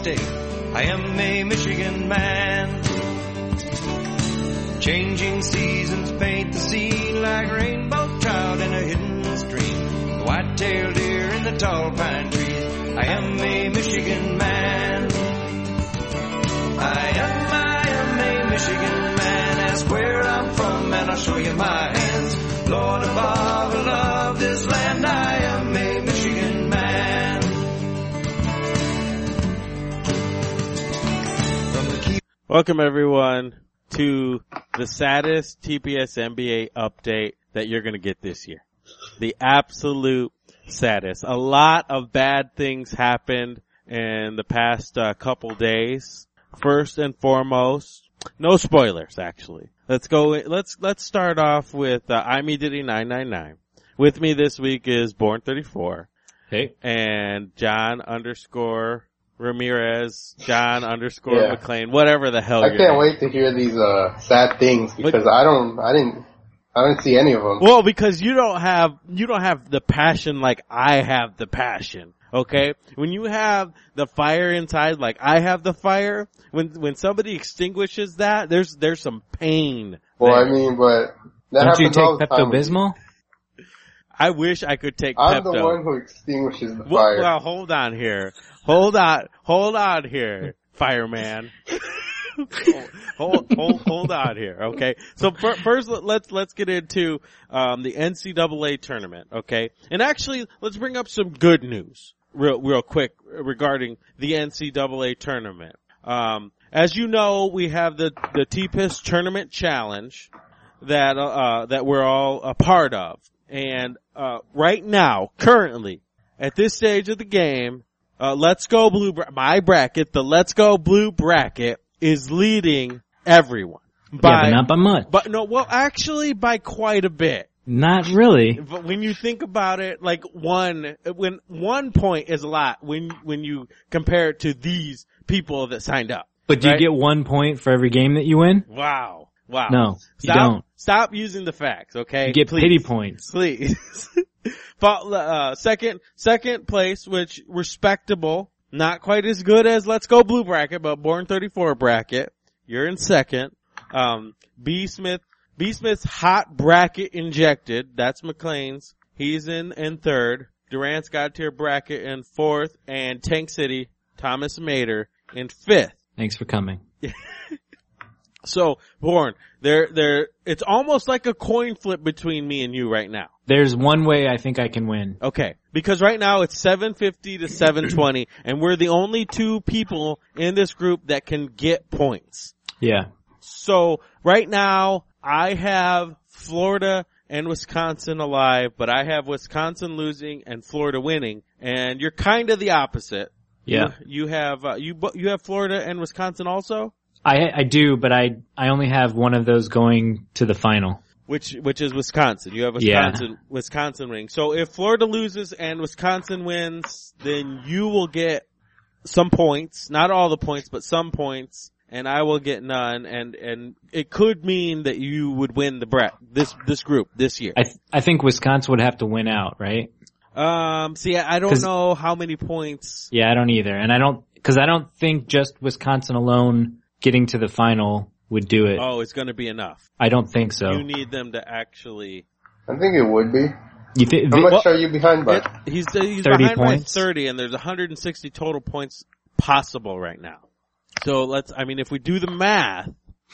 State. I am a Michigan man. Changing seasons paint the scene like rainbow trout in a hidden stream. The white-tailed deer in the tall pine trees. I am a Michigan man. I am a Michigan man. Ask where I'm from and I'll show you my hands. Lord above, I love this land. I am a Michigan man. Welcome everyone to the saddest TPS NBA update that you're going to get this year. The absolute saddest. A lot of bad things happened in the past couple days. First and foremost, no spoilers actually. Let's start off with I'm Diddy 999. With me this week is Born34. Hey. And John _ Ramirez, John _ McClain, whatever the hell. I can't wait to hear these sad things because I didn't see any of them. Well, because you don't have the passion like I have the passion. Okay? When you have the fire inside like I have the fire, when somebody extinguishes that, there's some pain. Well, there. I mean, but that don't you happens all take the time. Pepto-Bismol? I wish I could take I'm Pepto. the one who extinguishes the fire. Well, hold on here. Hold on here, fireman. hold on here, okay? So first, let's get into the NCAA tournament, okay? And actually, let's bring up some good news real quick regarding the NCAA tournament. As you know, we have the TPIS Tournament Challenge that we're all a part of, and right now, currently, at this stage of the game. Let's Go Blue, my bracket, the Let's Go Blue bracket is leading everyone. But not by much. But no, well, actually by quite a bit. Not really. But when you think about it, like when 1 point is a lot when you compare it to these people that signed up. But do you get 1 point for every game that you win? Wow. No, you don't. Stop using the facts, okay? You get pity points. Please. Second place, which respectable, not quite as good as Let's Go Blue bracket, but Born34 bracket. You're in second. B Smith's hot bracket injected. That's McClain's. He's in third. Durant's God tier bracket in fourth, and Tank City, Thomas Mader in fifth. Thanks for coming. So, Born, it's almost like a coin flip between me and you right now. There's one way I think I can win. Okay. Because right now it's 750 to 720, and we're the only two people in this group that can get points. Yeah. So, right now, I have Florida and Wisconsin alive, but I have Wisconsin losing and Florida winning, and you're kind of the opposite. Yeah. You have Florida and Wisconsin also? I do, but I only have one of those going to the final. Which is Wisconsin. You have Wisconsin winning. So if Florida loses and Wisconsin wins, then you will get some points. Not all the points, but some points. And I will get none. And it could mean that you would win this group this year. I think Wisconsin would have to win out, right? See, I don't know how many points. Yeah, I don't either. And because I don't think just Wisconsin alone getting to the final would do it. Oh, it's going to be enough. I don't think so. You need them to actually. I think it would be. How much are you behind by? He's 30 behind points. by 30, and there's 160 total points possible right now. So if we do the math,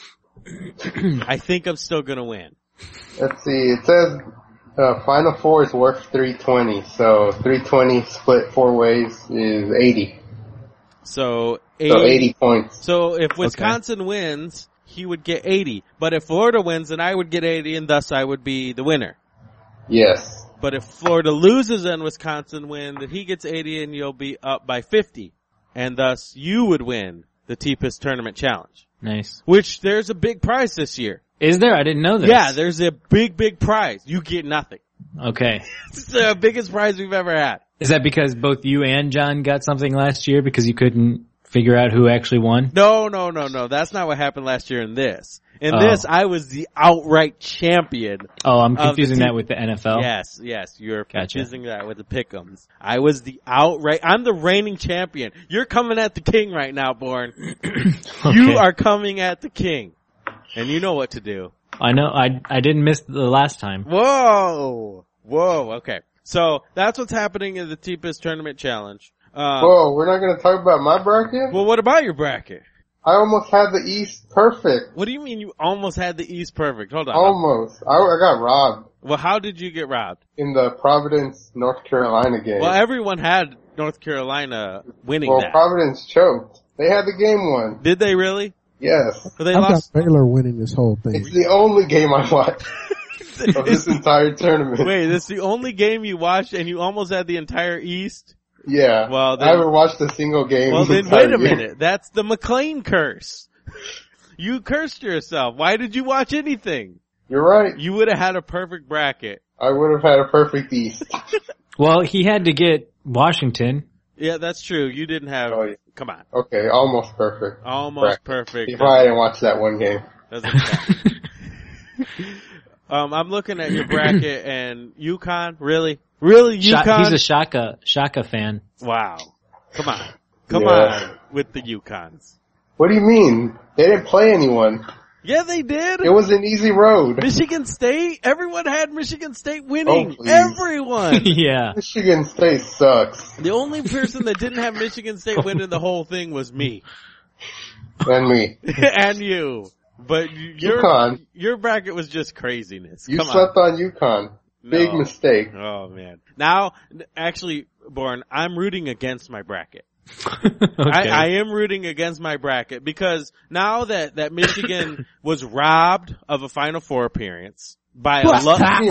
I think I'm still going to win. Let's see. It says Final Four is worth 320. So 320 split 4 ways is 80. So 80 points. So if Wisconsin wins, he would get 80. But if Florida wins, then I would get 80, and thus I would be the winner. Yes. But if Florida loses and Wisconsin wins, then he gets 80 and you'll be up by 50. And thus you would win the TPIS Tournament Challenge. Nice. Which there's a big prize this year. Is there? I didn't know this. Yeah, there's a big prize. You get nothing. Okay. It's the biggest prize we've ever had. Is that because both you and John got something last year because you couldn't figure out who actually won? No. That's not what happened last year in this. In Oh. this, I was the outright champion. Oh, I'm the confusing team. that with the NFL. Yes, you're Gotcha. confusing that with the pick'ems. I'm the reigning champion. You're coming at the king right now, Born. You are coming at the king. And you know what to do. I know. I didn't miss the last time. Whoa, okay. So, that's what's happening in the T-Piss Tournament Challenge. Whoa, we're not gonna talk about my bracket? Well, what about your bracket? I almost had the East perfect. What do you mean you almost had the East perfect? Hold on. Almost. I got robbed Well, how did you get robbed? in the Providence, North Carolina game. Well, everyone had North Carolina winning Well, that. Providence choked. They had the game won. Did they really? Yes. So they I've lost. got Baylor winning this whole thing. It's the only game I watched of this entire tournament. Wait, this is the only game you watched and you almost had the entire East? Yeah. Well, then- I haven't watched a single game. Well, the then entire wait a year. minute. That's the McLean curse. You cursed yourself. Why did you watch anything? You're right. You would have had a perfect bracket. I would have had a perfect East. Well, he had to get Washington. Yeah, that's true. You didn't have, Oh, yeah. come on, Okay, almost perfect. almost Bracket. perfect. If I didn't watch that one game. Doesn't count. I'm looking at your bracket and UConn, really? Really, UConn? He's a Shaka fan. Wow. Come on. Yeah. on with the UConns. What do you mean? They didn't play anyone. Yeah, they did. It was an easy road. Michigan State. Everyone had Michigan State winning. Oh, please. Everyone. Yeah. Michigan State sucks. The only person that didn't have Michigan State winning the whole thing was me. And me. And you. But UConn. your bracket was just craziness. You Come slept on UConn. Big No. mistake. Oh man. Now, actually, Born, I'm rooting against my bracket. Okay. I am rooting against my bracket because now that Michigan was robbed of a Final Four appearance by a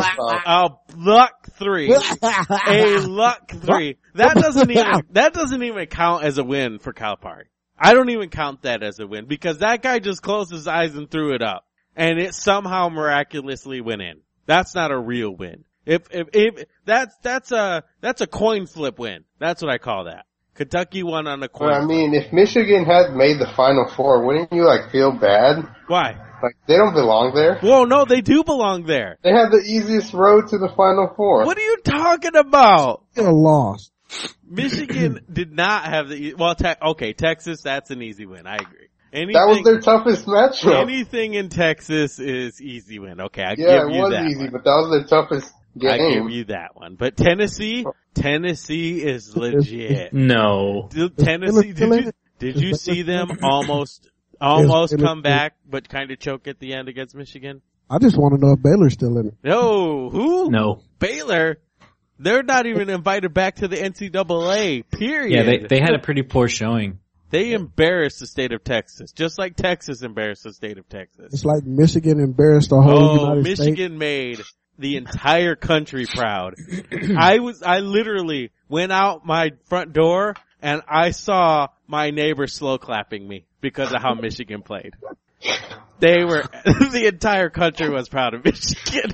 luck three. A luck three. That doesn't even count as a win for Calipari. I don't even count that as a win because that guy just closed his eyes and threw it up and it somehow miraculously went in. That's not a real win. If that's a coin flip win. That's what I call that. Kentucky won on a coin But I flip. mean, if Michigan had made the Final Four, wouldn't you feel bad? Why? They don't belong there. Whoa, no, they do belong there. They had the easiest road to the Final Four. What are you talking about? Still lost. Michigan did not have Texas, that's an easy win. I agree. That was their toughest matchup. Anything in Texas is easy win. Okay, I Yeah, give it you was that easy, one. but that was their toughest I give game. you that one. But Tennessee is legit. No. Tennessee, did you see them almost come back, but kind of choke at the end against Michigan? I just want to know if Baylor's still in it. No, who? No. Baylor. They're not even invited back to the NCAA, period. Yeah, they had a pretty poor showing. They embarrassed the state of Texas, just like Texas embarrassed the state of Texas. It's like Michigan embarrassed the whole United Michigan States. made the entire country proud. I literally went out my front door and I saw my neighbors slow clapping me because of how Michigan played. The entire country was proud of Michigan.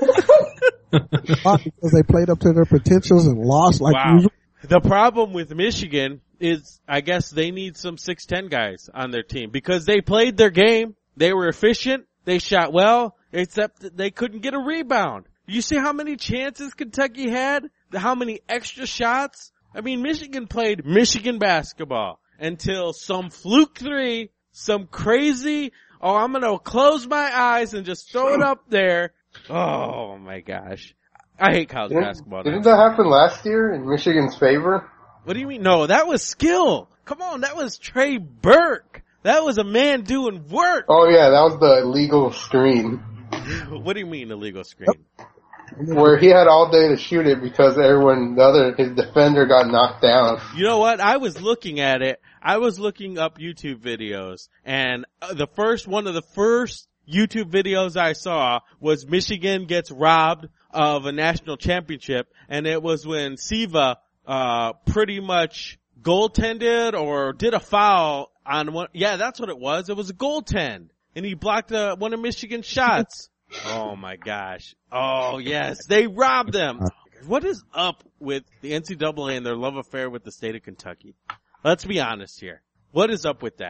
Because they played up to their potentials and lost like Wow. usual. The problem with Michigan is, I guess they need some 6'10" guys on their team because they played their game. They were efficient. They shot well, except that they couldn't get a rebound. You see how many chances Kentucky had? How many extra shots? I mean, Michigan played Michigan basketball until some fluke three, some crazy, I'm gonna close my eyes and just throw it up there. Oh my gosh. I hate college basketball. Didn't that happen last year in Michigan's favor? What do you mean? No, that was skill. Come on, that was Trey Burke. That was a man doing work. Oh yeah, that was the illegal screen. What do you mean illegal screen? Where he had all day to shoot it because his defender got knocked down. You know what? I was looking at it. I was looking up YouTube videos and one of the first YouTube videos I saw was Michigan gets robbed of a national championship, and it was when Siva pretty much goaltended or did a foul on one. Yeah, that's what it was. It was a goaltend, and he blocked one of Michigan's shots. Oh my gosh. Oh yes, they robbed them. What is up with the NCAA and their love affair with the state of Kentucky? Let's be honest here. What is up with that?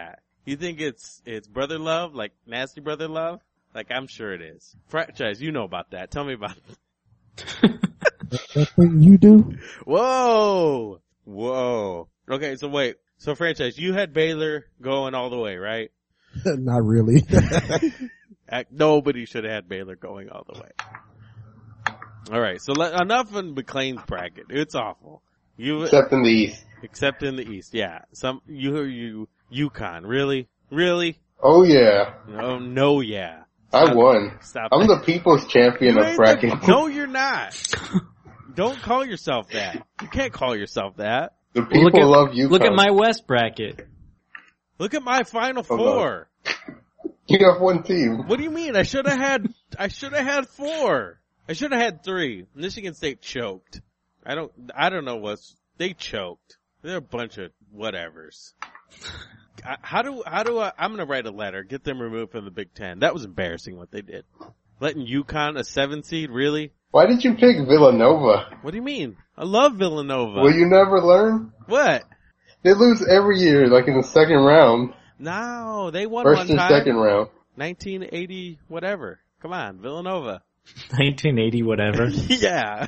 You think it's brother love, like nasty brother love? Like, I'm sure it is. Franchise, you know about that. Tell me about it. That thing you do? Whoa! Okay, so wait. So Franchise, you had Baylor going all the way, right? Not really. Nobody should have had Baylor going all the way. Alright, so enough in McLean's bracket. It's awful. Except in the East. Except in the East, yeah. UConn, really? Really? Oh yeah. No, yeah. I won. Stop I'm it. the people's champion You of ain't bracket. No, you're not. Don't call yourself that. You can't call yourself that. The people love UConn. Look at my West bracket. Look at my Final Hold Four. You have one team. What do you mean? I should have had 4. I should have had 3. Michigan State choked. I don't know they choked. They're a bunch of whatevers. How do I'm gonna write a letter, get them removed from the Big Ten. That was embarrassing what they did. Letting UConn, a 7 seed, really? Why did you pick Villanova? What do you mean? I love Villanova. Will you never learn? What? They lose every year, like in the second round. No, they won First one and time. second round. 1980, whatever. Come on, Villanova. 1980 whatever. Yeah.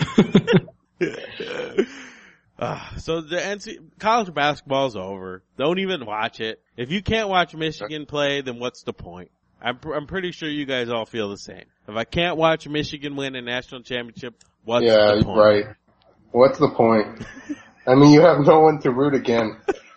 So the college basketball's over. Don't even watch it. If you can't watch Michigan play, then what's the point? I'm pretty sure you guys all feel the same. If I can't watch Michigan win a national championship, what's the point? Right. What's the point? I mean, you have no one to root against.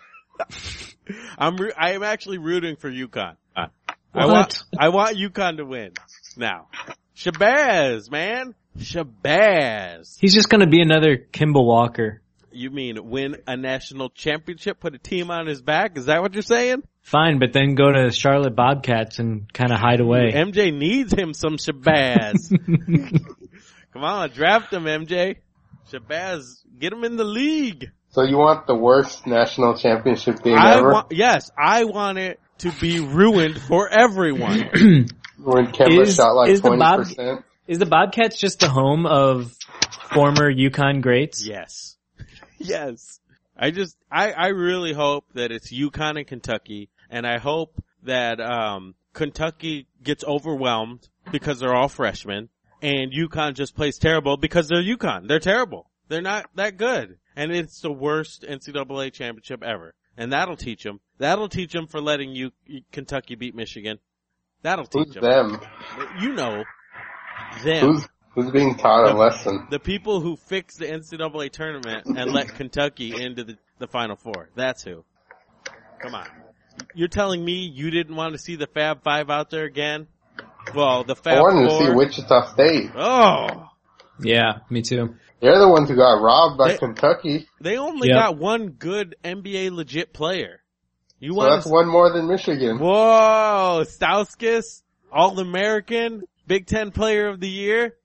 I am actually rooting for UConn. What? I want UConn to win. Now. Shabazz, man. Shabazz. He's just gonna be another Kimball Walker. You mean win a national championship, put a team on his back? Is that what you're saying? Fine, but then go to Charlotte Bobcats and kind of hide away. MJ needs him some Shabazz. Come on, draft him, MJ. Shabazz, get him in the league. So you want the worst national championship game ever? Yes, I want it to be ruined for everyone. When Kemba shot like 20%? Is the Bobcats just the home of former UConn greats? Yes. Yes. I really hope that it's UConn and Kentucky, and I hope that, Kentucky gets overwhelmed because they're all freshmen, and UConn just plays terrible because they're UConn. They're terrible. They're not that good. And it's the worst NCAA championship ever. And that'll teach them. That'll teach them for letting Kentucky beat Michigan. That'll teach Who's them? You know, them. Who's being taught a lesson? The people who fixed the NCAA tournament and let Kentucky into the Final Four. That's who. Come on. You're telling me you didn't want to see the Fab Five out there again? Well, the Fab Four. I wanted to see Wichita State. Oh. Yeah, me too. They're the ones who got robbed by Kentucky. They only got one good NBA legit player. So that's one more than Michigan. Whoa, Stauskas, All-American, Big Ten Player of the Year.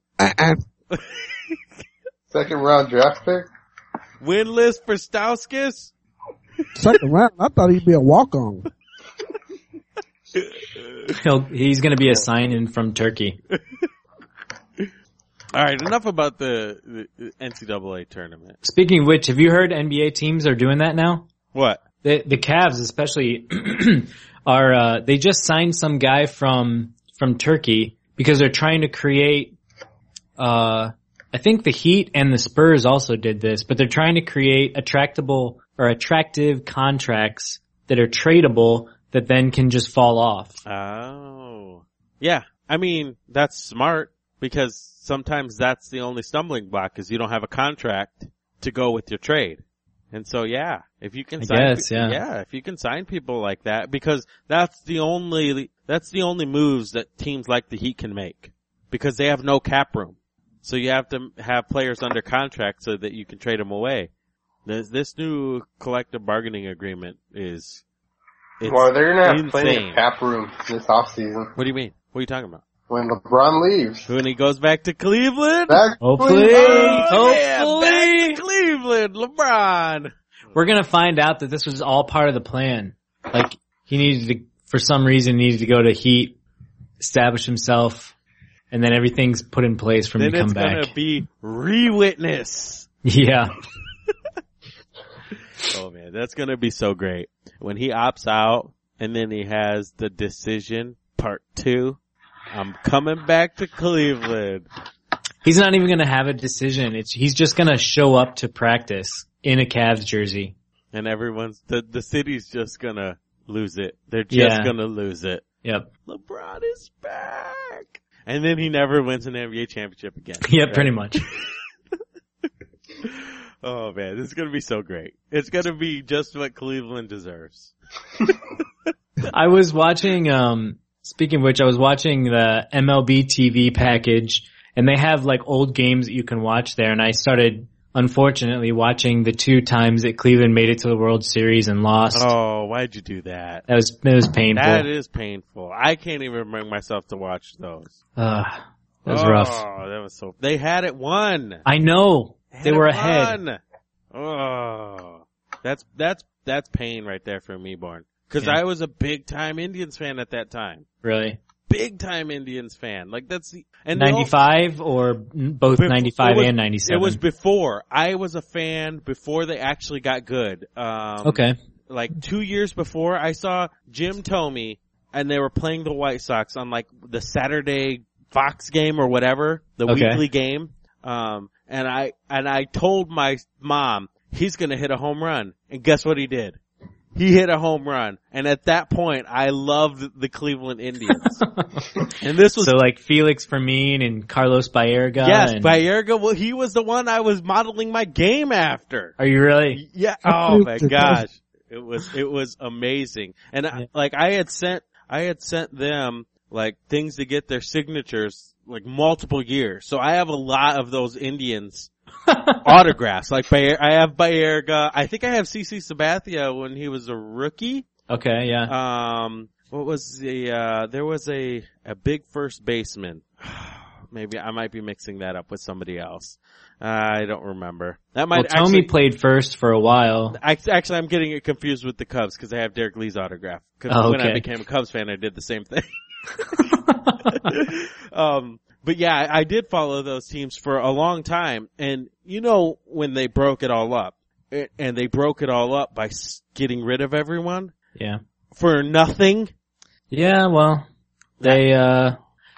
Second round draft pick. Winless for Stauskas. Second round, I thought he'd be a walk-on. He's gonna be a sign-in from Turkey. Alright, enough about the NCAA tournament. Speaking of which, have you heard NBA teams are doing that now? What? The Cavs especially are, they just signed some guy from Turkey because they're trying to create, I think the Heat and the Spurs also did this, but they're trying to create attractive contracts that are tradable that then can just fall off. Oh. Yeah. I mean, that's smart because sometimes that's the only stumbling block is you don't have a contract to go with your trade. And so yeah, if you can if you can sign people like that, because that's the only moves that teams like the Heat can make. Because they have no cap room. So you have to have players under contract so that you can trade them away. This new collective bargaining agreement is well, they're gonna have insane. plenty of cap room this offseason. What do you mean? What are you talking about? When LeBron leaves. When he goes back to Cleveland? Hopefully. Yeah, back to Cleveland, LeBron. We're gonna find out that this was all part of the plan. Like, he needed to, for some reason, needed to go to Heat, establish himself, and then everything's put in place for him to come back. Then it's gonna be re-witness. Yeah. Oh man, that's gonna be so great. When he opts out And then he has the decision, part 2. I'm coming back to Cleveland. He's not even going to have a decision. He's just going to show up to practice in a Cavs jersey. And the city's just gonna lose it. They're just gonna lose it. Yep. LeBron is back. And then he never wins an NBA championship again. Yep, right? pretty much. Oh man, this is gonna be so great. It's gonna be just what Cleveland deserves. I was watching, speaking of which, I was watching the MLB TV package, and they have like old games that you can watch there, and I started, unfortunately, watching the 2 times that Cleveland made it to the World Series and lost. Oh, why'd you do that? It was painful. That is painful. I can't even bring myself to watch those. That was rough. Oh, that was so. They had it won. I know. They were Had it ahead. won. Oh, that's pain right there for me, Born. Because Yeah. I was a big time Indians fan at that time. Really? Big time Indians fan. Like that's the and 95 or both 95 and 97? It was before. I was a fan before they actually got good. Okay. Like 2 years before, I saw Jim Thome, and they were playing the White Sox on like the Saturday Fox game or whatever, the weekly game. And I told my mom he's gonna hit a home run, and guess what he did? He hit a home run, and at that point, I loved the Cleveland Indians. And this was so like Felix Fermin and Carlos Baerga. yes, and, Baerga. Well, he was the one I was modeling my game after. Are you really? Yeah. Oh my gosh, it was amazing. And I had sent them like things to get their signatures like multiple years. So I have a lot of those Indians autographs. Like I have Baerga. I think I have CC Sabathia when he was a rookie. Okay, yeah. What was there was a big first baseman. Maybe I might be mixing that up with somebody else. I don't remember. That might Thome played first for a while. Actually, I'm getting it confused with the Cubs because I have Derek Lee's autograph. Because when I became a Cubs fan, I did the same thing. But yeah, I did follow those teams for a long time. And you know, when they broke it all up, and they broke it all up by getting rid of everyone. Yeah. For nothing. Yeah, well, they're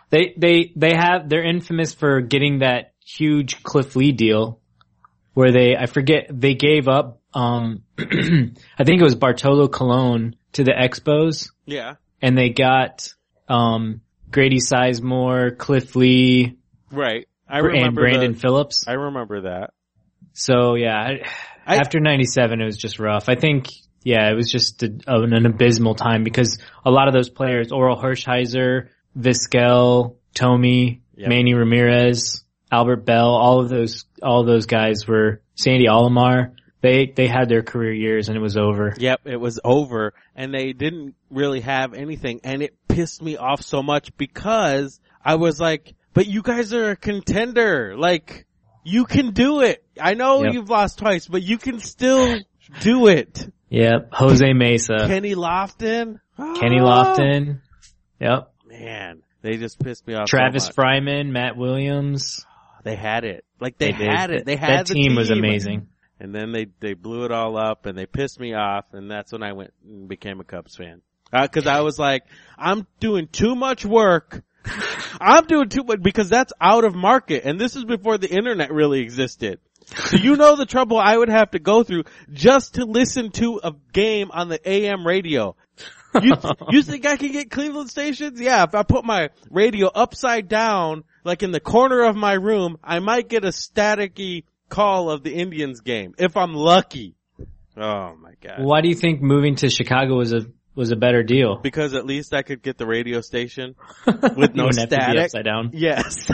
infamous for getting that huge Cliff Lee deal where they gave up, I think it was Bartolo Colon to the Expos. Yeah. And they got, Grady Sizemore, Cliff Lee. Right. And Brandon Phillips. I remember that. So yeah, after 97 it was just rough. I think, yeah, it was just an abysmal time because a lot of those players, Oral Hershiser, Vizquel, Thome, Manny Ramirez, Albert Bell, all of those guys were Sandy Alomar. They had their career years and it was over. Yep, it was over and they didn't really have anything and it pissed me off so much because I was like, but you guys are a contender. Like, you can do it. I know you've lost twice, but you can still do it. Yep. Jose Mesa. Kenny Lofton. Kenny Lofton. Yep. Man, they just pissed me off Travis so much. Fryman, Matt Williams. They had it. Like they had it. They had that the team was amazing. And then they blew it all up and they pissed me off and that's when I went and became a Cubs fan. Cause I was like, I'm doing too much work. I'm doing too much because that's out of market and this is before the internet really existed. So you know the trouble I would have to go through just to listen to a game on the AM radio. You think I can get Cleveland stations? Yeah, if I put my radio upside down, like in the corner of my room, I might get a staticky call of the Indians game if I'm lucky. Oh my god! Why do you think moving to Chicago was a better deal? Because at least I could get the radio station with no you static. have to be upside down. Yes.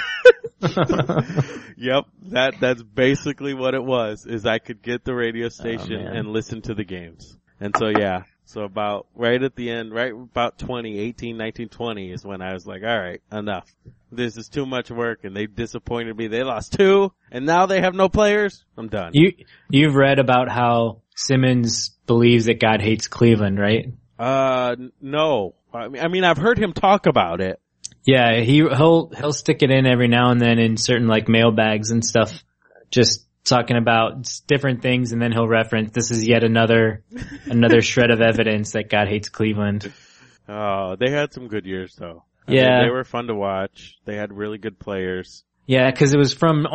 Yep. That's basically what it was. Is I could get the radio station and listen to the games. And so yeah. So about right at the end, right about 2018, 19, 20 is when I was like, all right, enough. This is too much work and they disappointed me. They lost 2 and now they have no players. I'm done. You've read about how Simmons believes that God hates Cleveland, right? No. I mean, I've heard him talk about it. Yeah, he'll stick it in every now and then in certain like mailbags and stuff. Just talking about different things, and then he'll reference, this is yet another shred of evidence that God hates Cleveland. Oh, they had some good years though. I Yeah. mean, they were fun to watch. They had really good players. Yeah, cause it was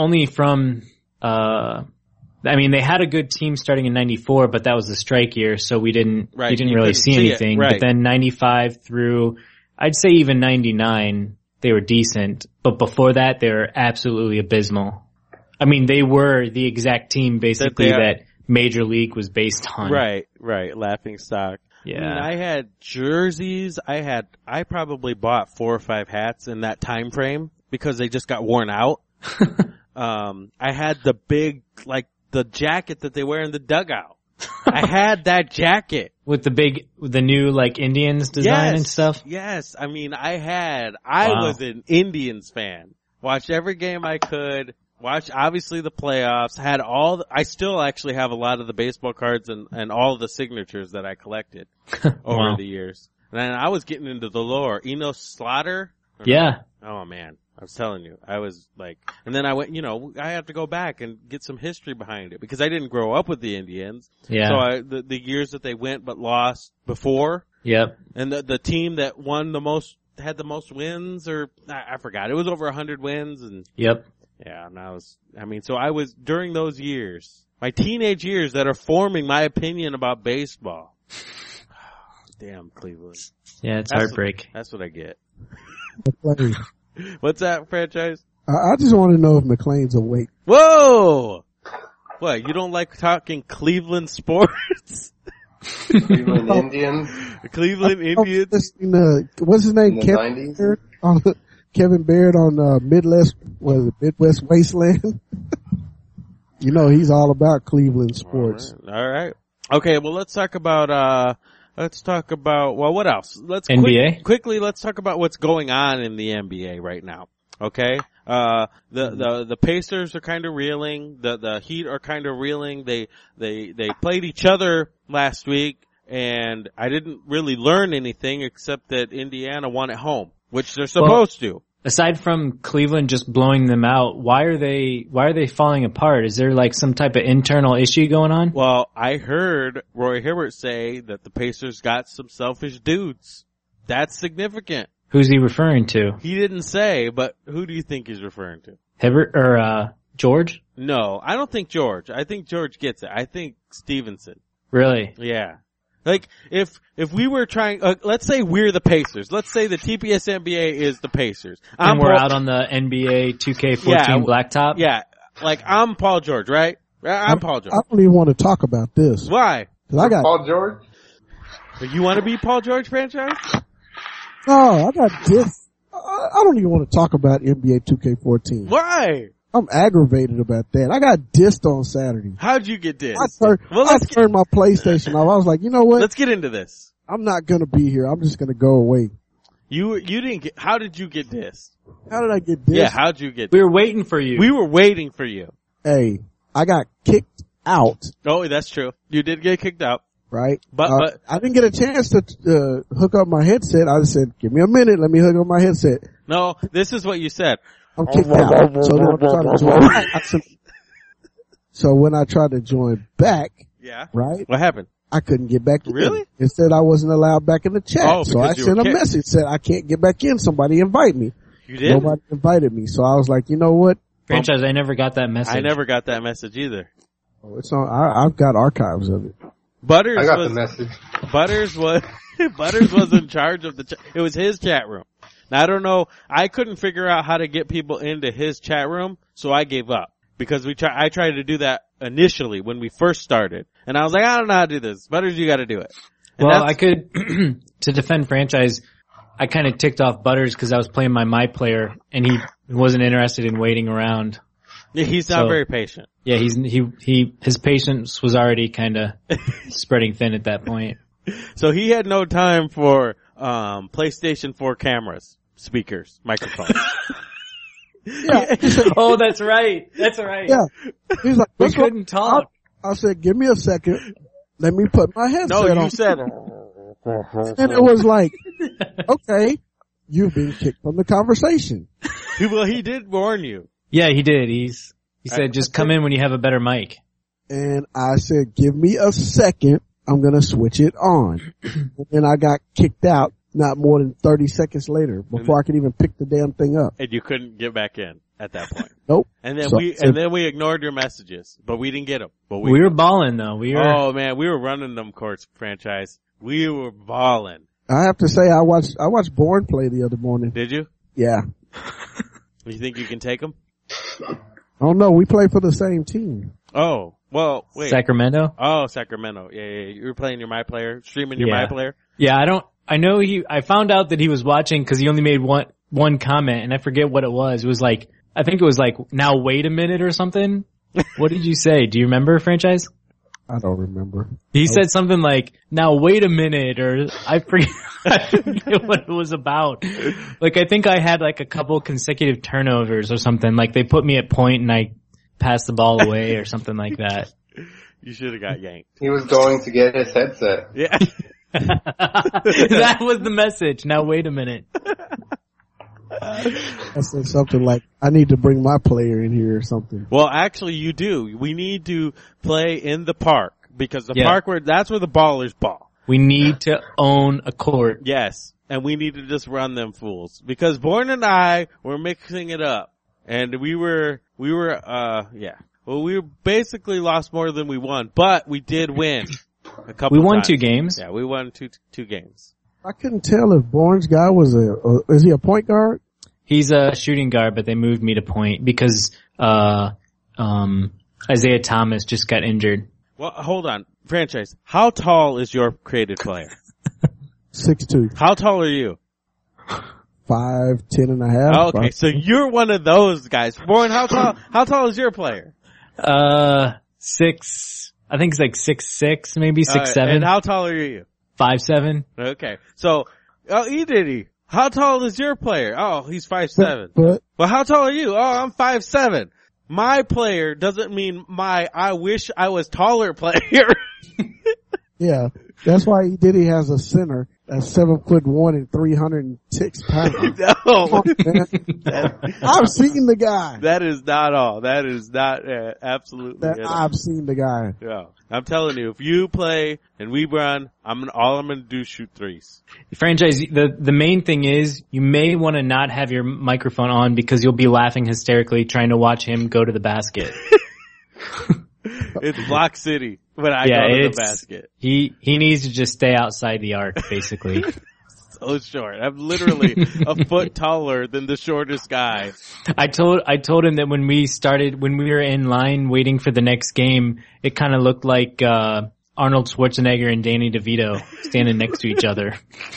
they had a good team starting in 94, but that was the strike year, so we didn't Right, really couldn't see see it, anything. right. But then 95 through, I'd say even 99, they were decent. But before that, they were absolutely abysmal. I mean, they were the exact team basically that Major League was based on. Right. Laughing stock. Yeah. I mean, I had jerseys. I probably bought 4 or 5 hats in that time frame because they just got worn out. I had the big, like, the jacket that they wear in the dugout. I had that jacket. With the new, like, Indians design and stuff? Yes. I mean, I Wow. was an Indians fan. Watched every game I could. Watched, obviously, the playoffs. I still actually have a lot of the baseball cards and all of the signatures that I collected over Wow. the years. And I was getting into the lore. Enos Slaughter. Yeah. Oh man. I was telling you, I was like, and then I went, I have to go back and get some history behind it because I didn't grow up with the Indians. Yeah. So the years that they went but lost before, Yep. and the team that won had the most wins, or I forgot. It was over 100 wins, and Yep. yeah, so I was during those years, my teenage years that are forming my opinion about baseball. Damn, Cleveland. Yeah, it's heartbreak. That's what I get. McLean. What's that franchise? I just want to know if McLean's awake. Whoa! What, you don't like talking Cleveland sports? Cleveland Indians. Cleveland Indians? Listening to, what's his name? In the Kevin 90s? Baird Kevin Baird on Midwest Wasteland. He's all about Cleveland sports. All right. Okay, well let's talk about what else? Let's NBA? quickly let's talk about what's going on in the NBA right now. Okay? The Pacers are kind of reeling, the Heat are kind of reeling. They played each other last week, and I didn't really learn anything except that Indiana won at home, which they're supposed to. Aside from Cleveland just blowing them out, why are they falling apart? Is there like some type of internal issue going on? Well, I heard Roy Hibbert say that the Pacers got some selfish dudes. That's significant. Who's he referring to? He didn't say, but who do you think he's referring to? Hibbert or George? No, I don't think George. I think George gets it. I think Stevenson. Really? Yeah. Like, if we were trying, let's say we're the Pacers. Let's say the TPS NBA is the Pacers. And we're out on the NBA 2K14 blacktop? Yeah. Like, I'm Paul George, right? I'm Paul George. I don't even want to talk about this. Why? 'Cause I got, Paul George? You want to be Paul George franchise? I got this. I don't even want to talk about NBA 2K14. Why? I'm aggravated about that. I got dissed on Saturday. How'd you get this? I turned my PlayStation off. I was like, you know what? Let's get into this. I'm not gonna be here. I'm just gonna go away. You didn't get, how did you get this? How did I get dissed? Yeah, how'd you get We were waiting for you. We were waiting for you. Hey, I got kicked out, Oh, that's true. You did get kicked out. right? But I didn't get a chance to hook up my headset. I just said, give me a minute. Let me hook up my headset. no, this is what you said. I'm kicked out. So then I'm trying to join back. So when I tried to join back, Yeah. right, What happened? I couldn't get back in. Really? It said I wasn't allowed back in the chat. Oh, so I because you were sent a kicked. message, said I can't get back in. Somebody invite me. You did? Nobody invited me. So I was like, you know what? Franchise, I never got that message. I never got that message either. Oh, it's on. I've got archives of it. Butters I got was the message. Butters was in charge of it was his chat room. Now I don't know, I couldn't figure out how to get people into his chat room, so I gave up. Because I tried to do that initially when we first started. And I was like, I don't know how to do this. Butters, you gotta do it. And Well, I could, to defend franchise, I kind of ticked off Butters because I was playing my player and he wasn't interested in waiting around. he's not so- very patient. Yeah, his patience was already kind of spreading thin at that point. So he had no time for, PlayStation 4 cameras, speakers, microphones. Yeah. Oh, that's right. That's right. Yeah. He's like, We "What's wrong?" couldn't talk. I said, give me a second. Let me put my headset No, on. you said, And it was like, okay, you've been kicked from the conversation. well, he did warn you. Yeah, he did. He said, just come in when you have a better mic. And I said, give me a second. I'm going to switch it on. And then I got kicked out not more than 30 seconds later before I could even pick the damn thing up. And you couldn't get back in at that point. Nope. And then So- we ignored your messages, but we didn't get them. But We were balling though. oh man, we were running them courts franchise. We were balling. I have to say, I watched Bourne play the other morning. Did you? Yeah. You think you can take them? I don't know. We play for the same team. Oh, well, wait. Sacramento? Oh, Sacramento. Yeah. You were playing your My Player, streaming your Yeah. My Player. Yeah, I found out that he was watching cause he only made one comment and I forget what it was. It was like, I think it was like, now wait a minute or something. What did you say? Do you remember, franchise? I don't remember. He said something like, now wait a minute, or I forget what it was about. Like, I think I had like a couple consecutive turnovers or something. Like, they put me at point and I passed the ball away or something like that. You should have got yanked. He was going to get his headset. Yeah. That was the message. Now wait a minute. I said something like, I need to bring my player in here or something. Well, actually, you do. We need to play in the park because the Yeah. park that's where the ballers ball. We need to own a court. Yes. And we need to just run them fools because Bourne and I were mixing it up and we were, yeah. Well, we basically lost more than we won, but we did win a couple We won times. 2 games. Yeah, we won two games. I couldn't tell if Bourne's guy was is he a point guard? He's a shooting guard, but they moved me to point because, Isaiah Thomas just got injured. Well, hold on. Franchise, how tall is your created player? 6'2", How tall are you? 5'10" and a half. Okay, so you're one of those guys. Bourne, how tall is your player? 6, I think it's like 6'6", maybe 6'7". And how tall are you? 5'7". Okay. So, E. Diddy, how tall is your player? Oh, he's 5'7". But Well, how tall are you? Oh, I'm 5'7". My player doesn't mean I wish I was taller player. yeah, that's why he has a center that's 7'1" and 306 pounds. No. I've seen the guy. That is not all. That is not absolutely it. I've seen the guy. Yeah. I'm telling you, if you play and we run, all I'm gonna do is shoot threes. Franchise, the main thing is you may want to not have your microphone on because you'll be laughing hysterically trying to watch him go to the basket. It's Block City when I go to the basket. He needs to just stay outside the arc, basically. So short. I'm literally a foot taller than the shortest guy. I told him that when we were in line waiting for the next game, it kind of looked like Arnold Schwarzenegger and Danny DeVito standing next to each other.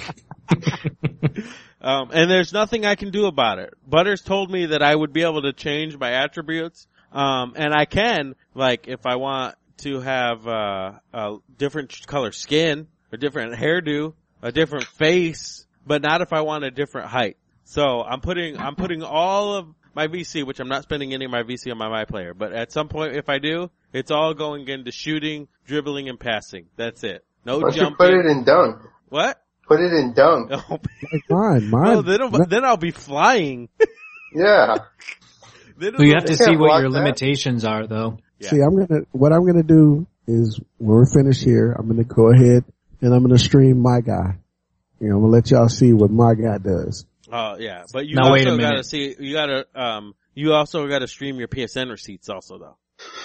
And there's nothing I can do about it. Butters told me that I would be able to change my attributes. And I can, like, if I want to have a different color skin, a different hairdo, a different face, but not if I want a different height. So I'm putting all of my VC, which I'm not spending any of my VC on my player, but at some point if I do, it's all going into shooting, dribbling, and passing. That's it. No Why don't you jumping. put it in dunk? What? Put it in dunk. Oh, Like mine. well, then I'll be flying. Yeah. Well, you have to They see can't what block your that. limitations are, though. Yeah. See, what I'm gonna do is when we're finished here, I'm gonna go ahead and I'm gonna stream my guy. You know, I'm gonna let y'all see what my guy does. Oh, yeah. But you Now, wait a also minute. gotta see, you also gotta stream your PSN receipts also though.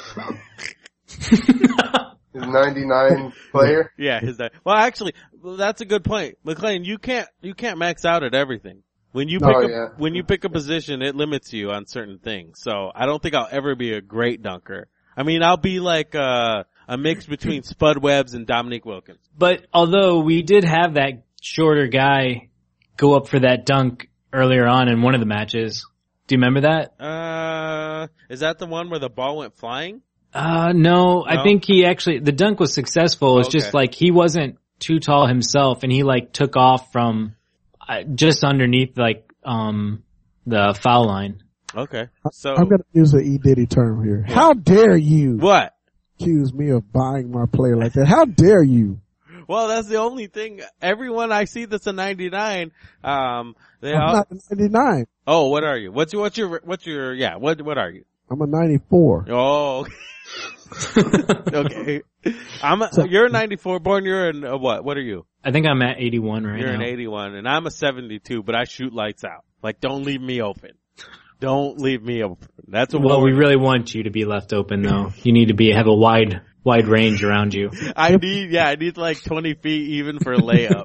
His 99 player. Yeah, well actually, that's a good point. McLean, you can't max out at everything. When you pick a position, it limits you on certain things. So I don't think I'll ever be a great dunker. I mean, I'll be like, a mix between Spud Webbs and Dominique Wilkins. But although we did have that shorter guy go up for that dunk earlier on in one of the matches. Do you remember that? Is that the one where the ball went flying? No, I think the dunk was successful. It's just Okay. like he wasn't too tall himself and he like took off from just underneath like, the foul line. Okay. So, I'm gonna use an E. Diddy term here. How dare you what? accuse me of buying my player like that? How dare you? Well, that's the only thing. Everyone I see that's a 99, they I'm all, not 99. oh, what are you? What are you? I'm a 94. Oh, okay. You're a 94, Born. You're in what? What are you? I think I'm at 81 right You're now. an 81, and I'm a 72, but I shoot lights out. Like, don't leave me open. Don't leave me open. That's a Well, we warning. really want you to be left open though. You need to have a wide range around you. I need like 20 feet even for a layup.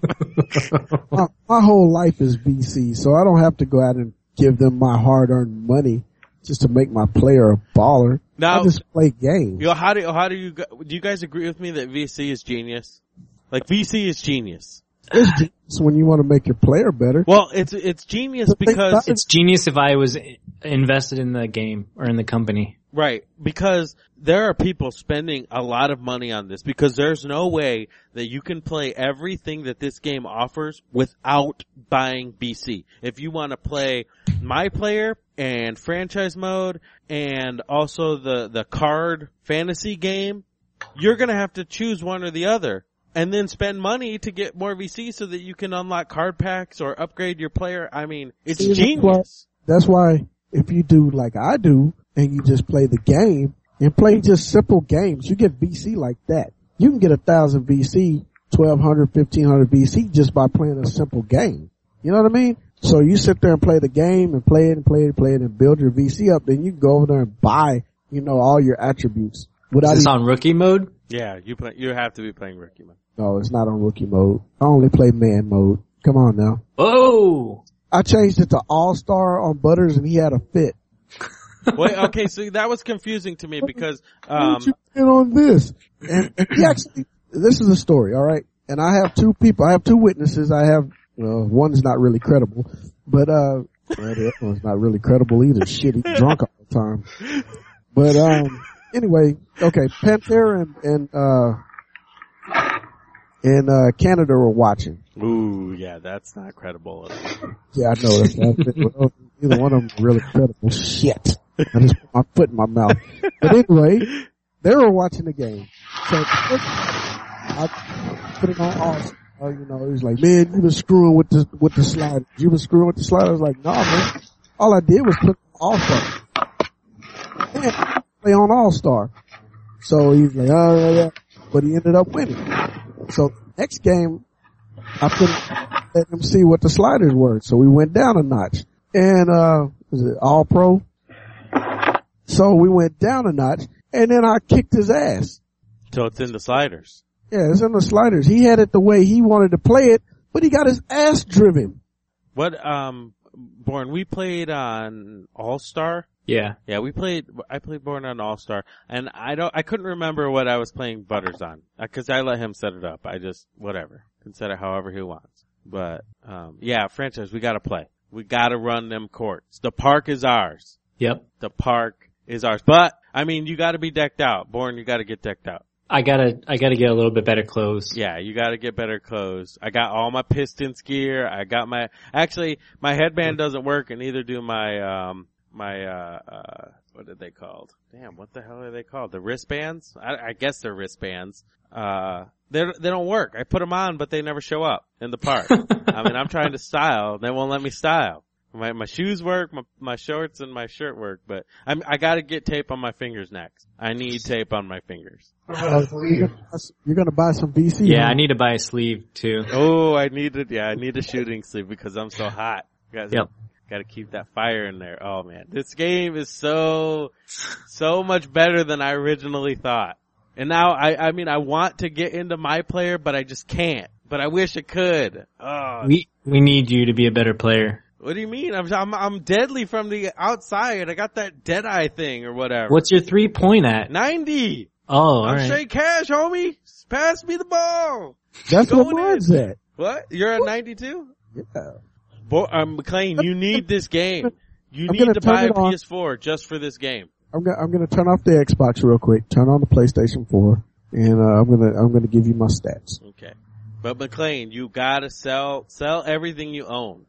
My whole life is VC, so I don't have to go out and give them my hard-earned money just to make my player a baller. Now, I just play games. how do you guys agree with me that VC is genius? Like, VC is genius. It's genius when you want to make your player better. Well, it's genius because It's genius if I was invested in the game or in the company. right, because there are people spending a lot of money on this because there's no way that you can play everything that this game offers without buying BC. If you want to play My Player and franchise mode and also the card fantasy game, you're going to have to choose one or the other. And then spend money to get more VC so that you can unlock card packs or upgrade your player. I mean, it's genius. That's why if you do like I do and you just play the game and play just simple games, you get VC like that. You can get 1,000 VC, 1,200, 1,500 VC just by playing a simple game. You know what I mean? So you sit there and play the game and play it and build your VC up. Then you can go over there and buy, all your attributes. Is this on rookie mode? Yeah, you have to be playing rookie mode. No, it's not on rookie mode. I only play man mode. Come on now. Oh! I changed it to All-Star on Butters and he had a fit. Wait, okay, so that was confusing to me because, Why don't you get on this? And he actually, this is a story, alright? And I have two people, I have two witnesses. I have, one's not really credible, but, well, the other one's not really credible either. Shit, he's drunk all the time. But, anyway, okay, Pantera and Canada were watching. ooh, yeah, that's not credible at all. Yeah, I know. That's neither one of them really credible. Shit. I just put my foot in my mouth. But anyway, they were watching the game. So I put it on All-Star. He was like, man, you been screwing with the sliders. You been screwing with the sliders. I was like, nah, man. All I did was put All-Star. Man, play on All-Star. So he's like, oh, yeah. But he ended up winning. So next game, I let him see what the sliders were. So we went down a notch. And, was it All Pro? So we went down a notch and then I kicked his ass. So it's in the sliders. Yeah, it's in the sliders. He had it the way he wanted to play it, but he got his ass driven. What, Born, we played on All-Star. Yeah. Yeah, I played Born on All-Star, and I couldn't remember what I was playing Butters on, cause I let him set it up. Whatever. Can set it however he wants. But, yeah, franchise, we gotta play. We gotta run them courts. The park is ours. Yep. The park is ours. But, I mean, you gotta be decked out. Born, you gotta get decked out. I gotta get a little bit better clothes. Yeah, you gotta get better clothes. I got all my Pistons gear. I got my headband doesn't work, and neither do my what are they called? Damn, what the hell are they called? The wristbands? I guess they're wristbands. They don't work. I put them on, but they never show up in the park. I mean, I'm trying to style. They won't let me style. My shoes work, my shorts and my shirt work, but I gotta get tape on my fingers next. I need tape on my fingers. You're gonna buy some VC. Yeah, huh? I need to buy a sleeve too. Oh, I need a shooting sleeve because I'm so hot. You guys Yep. gotta keep that fire in there. Oh man, this game is so much better than I originally thought. And now I mean, I want to get into My Player, but I just can't. But I wish I could. Oh. We need you to be a better player. What do you mean? I'm deadly from the outside. I got that Deadeye thing or whatever. What's your 3-point at? 90. Oh, I'm alright. straight cash, homie. Pass me the ball. That's what Going mine's at. What? You're at 92? Yeah. McLean, you need this game. You I'm need gonna to buy a turn it on. PS4 just for this game. I'm gonna turn off the Xbox real quick. Turn on the PlayStation 4, and I'm gonna give you my stats. Okay. But McLean, you gotta sell everything you own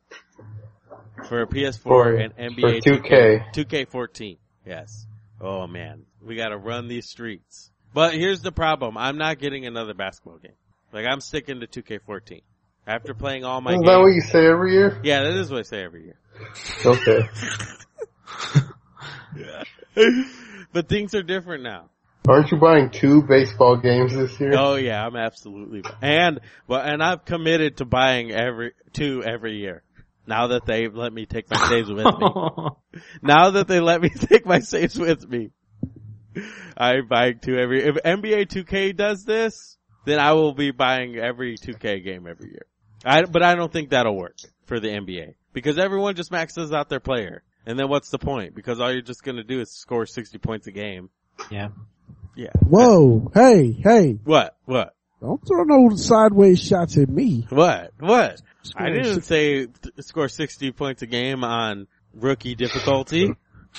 for a PS4 and NBA for 2K. 2K14. Yes. Oh man, we gotta run these streets. But here's the problem. I'm not getting another basketball game. Like, I'm sticking to 2K14. After playing all my Isn't games. that what you say every year? Yeah, that is what I say every year. Okay. But things are different now. Aren't you buying 2 baseball games this year? Oh yeah, I'm absolutely, and I've committed to buying two every year. Now that they let me take my saves with me. Now that they let me take my saves with me. I'm buying 2 every, if NBA 2K does this, then I will be buying every 2K game every year. But I don't think that'll work for the NBA. Because everyone just maxes out their player. And then what's the point? Because all you're just gonna do is score 60 points a game. Yeah. Yeah. Whoa, hey. What? Don't throw no sideways shots at me. What? Score I didn't say score 60 points a game on rookie difficulty.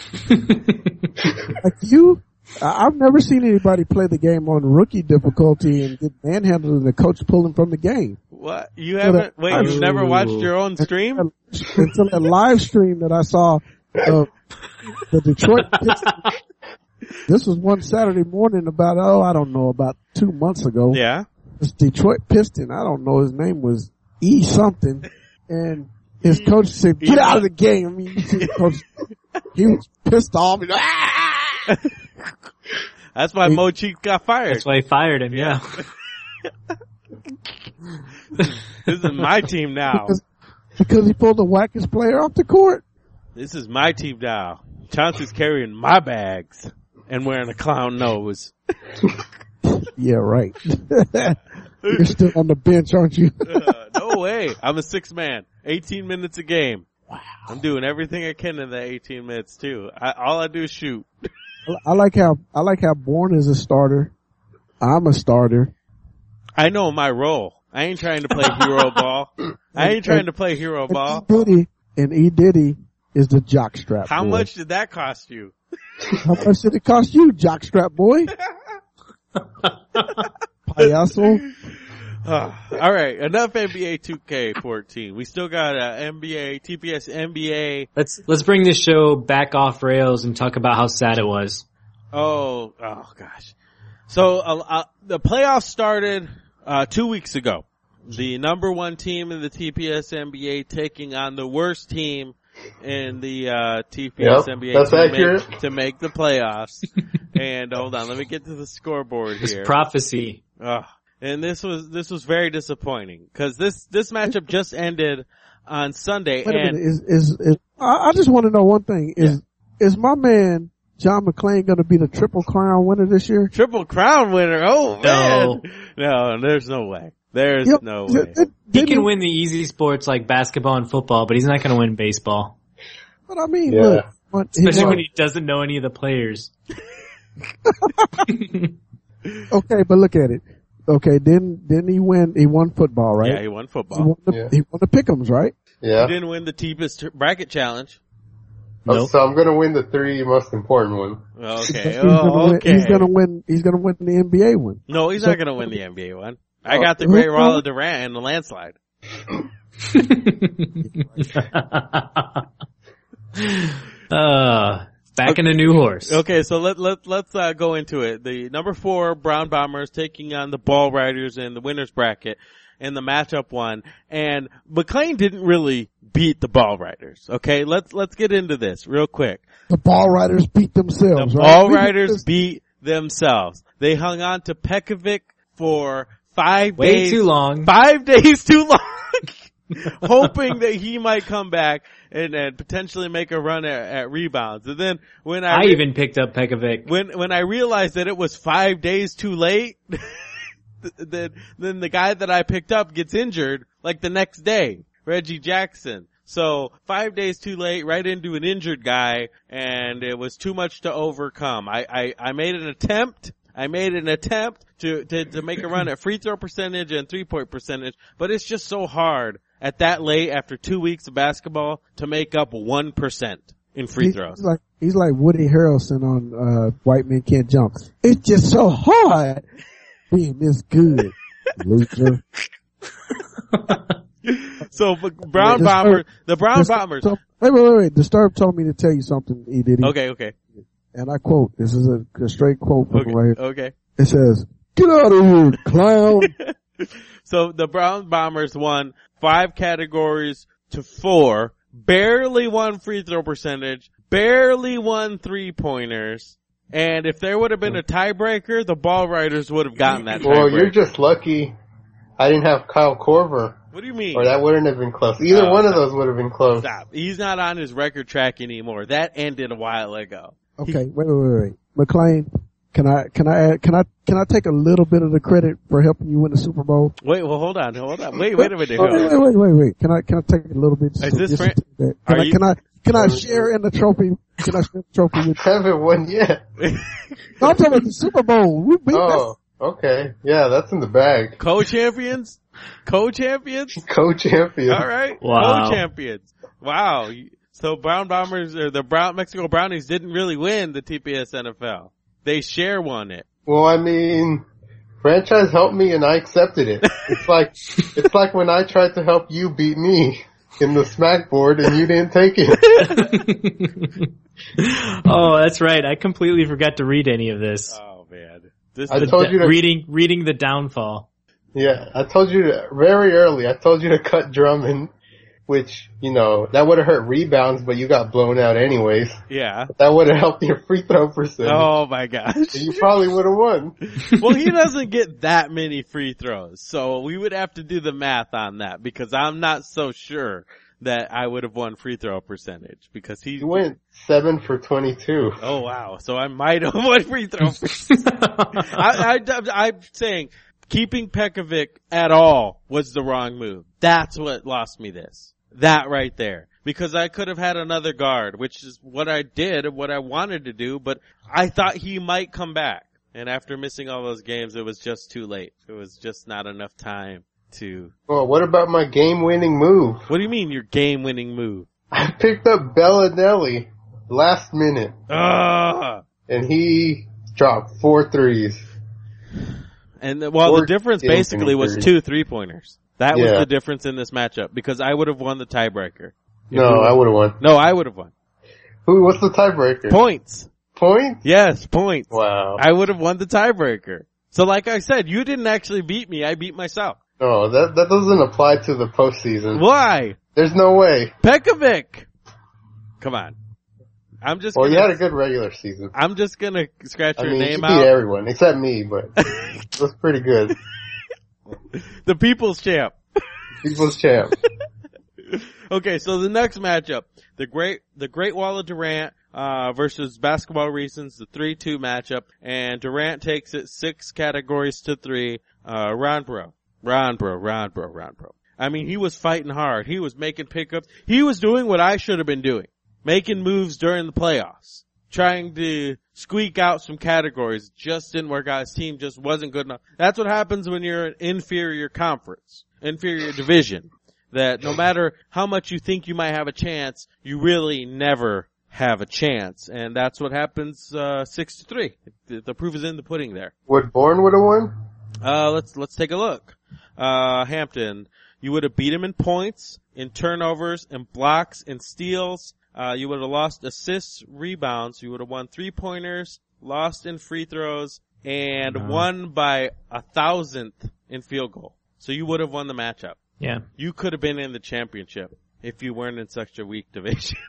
Like you, I've never seen anybody play the game on rookie difficulty and get manhandled and the coach pull him from the game. What? You haven't, you've never watched your own stream? Until that live stream that I saw of the Detroit Pistons. This was one Saturday morning about 2 months ago. Yeah. This Detroit Piston, I don't know, his name was E something, and his coach said, get out of the game. I mean, you see the coach, he was pissed off. That's why Mo Cheeks got fired. That's why he fired him, yeah. This is my team now. Because he pulled the wackest player off the court. This is my team now. Chauncey's carrying my bags and wearing a clown nose. Yeah, right. You're still on the bench, aren't you? No way. I'm a 6-man. 18 minutes a game. Wow. I'm doing everything I can in that 18 minutes too. All I do is shoot. I like how Bourne is a starter. I'm a starter. I know my role. I ain't trying to play hero ball. I ain't trying to play hero ball. E. Diddy is the jockstrap. How boy. much did that cost you? How much did it cost you, jockstrap boy? Payaso. All right, enough NBA 2K14. We still got NBA, TPS NBA. Let's bring this show back off rails and talk about how sad it was. Oh gosh. So the playoffs started 2 weeks ago. The number 1 team in the TPS NBA taking on the worst team in the TPS NBA to make the playoffs. And hold on, let me get to the scoreboard here. It's prophecy. And this was very disappointing because this matchup just ended on Sunday. Wait a minute, I just want to know one thing. Is my man John McClain going to be the Triple Crown winner this year? Triple Crown winner? Oh man. No, there's no way. There's no way. He can win the easy sports like basketball and football, but he's not going to win baseball. But I mean, look. Especially when he doesn't know any of the players. Okay, but look at it. Okay, didn't he win? He won football, right? Yeah, he won football. He won the pick'ems, right? Yeah. He didn't win the cheapest bracket challenge. Nope. So I'm gonna win the 3 most important ones. Okay. He's gonna win the NBA one. No, he's not gonna win the NBA one. I got the Great Wall of Durant and the landslide. Back in a new horse. Okay, so let's go into it. The number 4 Brown Bombers taking on the Ball Riders in the winners bracket in the matchup 1. And McClain didn't really beat the Ball Riders. Okay, let's get into this real quick. The Ball Riders beat themselves, The right? Ball Riders beat themselves. They hung on to Pekovic for 5 days. Way too long. 5 days too long. Hoping that he might come back and potentially make a run at rebounds. And then when I even picked up Pekovic. When I realized that it was 5 days too late, then the guy that I picked up gets injured like the next day, Reggie Jackson. So 5 days too late, right into an injured guy, and it was too much to overcome. I made an attempt. To make a run at free throw percentage and 3-point percentage, but it's just so hard at that late after 2 weeks of basketball to make up 1% in free throws. He's like Woody Harrelson on White Men Can't Jump. It's just so hard being this good, loser. So the Brown Bombers. Wait. Disturb told me to tell you something, E. Diddy. Okay. And I quote, this is a straight quote from right here. Okay. It says, "Get out of here, clown." So the Brown Bombers won 5 categories to 4, barely won free throw percentage, barely won 3-pointers. And if there would have been a tiebreaker, the Ball Riders would have gotten that tiebreaker. Well, you're just lucky I didn't have Kyle Korver. What do you mean? Or that wouldn't have been close. Either one of those would have been close. Stop. He's not on his record track anymore. That ended a while ago. Okay, wait. McClain, can I take a little bit of the credit for helping you win the Super Bowl? Wait, well, hold on. Wait a minute. Wait. Can I take a little bit? Is this Can I share in the trophy? Can I share the trophy with you? Haven't won yet. No, I'm talking about the Super Bowl. We beat Oh, okay. Yeah, that's in the bag. Co-champions? Co-champions? Co-champion. All right. Wow. Co-champions. Wow. So Brown Bombers, or the Mexico Brownies didn't really win the TPS NFL. They share won it. Well, I mean, franchise helped me and I accepted it. It's like when I tried to help you beat me in the smack board and you didn't take it. Oh, that's right. I completely forgot to read any of this. Oh man. Reading the downfall. Yeah, I told you very early, I told you to cut Drummond, which, that would have hurt rebounds, but you got blown out anyways. Yeah. That would have helped your free throw percentage. Oh my gosh. You probably would have won. Well, he doesn't get that many free throws, so we would have to do the math on that because I'm not so sure that I would have won free throw percentage because he went 7 for 22. Oh wow. So I might have won free throw percentage. I'm saying keeping Pekovic at all was the wrong move. That's what lost me this. That right there. Because I could have had another guard, which is what I did, what I wanted to do, but I thought he might come back. And after missing all those games, it was just too late. It was just not enough time to... Well, what about my game-winning move? What do you mean your game-winning move? I picked up Bellinelli last minute. Ah! And he dropped 4 threes. And the difference basically was 2 3-pointers. That was the difference in this matchup because I would have won the tiebreaker. No, I would have won. No, I would have won. What's the tiebreaker? Points. Points? Yes, points. Wow. I would have won the tiebreaker. So like I said, you didn't actually beat me. I beat myself. No, that doesn't apply to the postseason. Why? There's no way. Pekovic. Come on. You had a good regular season. I'm just gonna scratch your name you out. beat everyone except me, but it was pretty good. The People's Champ. People's Champ. Okay, so the next matchup, the Great Wall of Durant versus Basketball Reasons, the 3-2 matchup, and Durant takes it 6 categories to 3. Ron Bro. I mean, he was fighting hard. He was making pickups. He was doing what I should have been doing. Making moves during the playoffs. Trying to squeak out some categories. Just didn't work out. His team just wasn't good enough. That's what happens when you're an inferior conference. Inferior division. That no matter how much you think you might have a chance, you really never have a chance. And that's what happens, 6-3. The proof is in the pudding there. Would Bourne would have won? Let's take a look. Hampton, you would have beat him in points, in turnovers, in blocks, in steals. You would have lost assists, rebounds. You would have won 3-pointers, lost in free throws, and won by 1,000th in field goal. So you would have won the matchup. Yeah. You could have been in the championship if you weren't in such a weak division.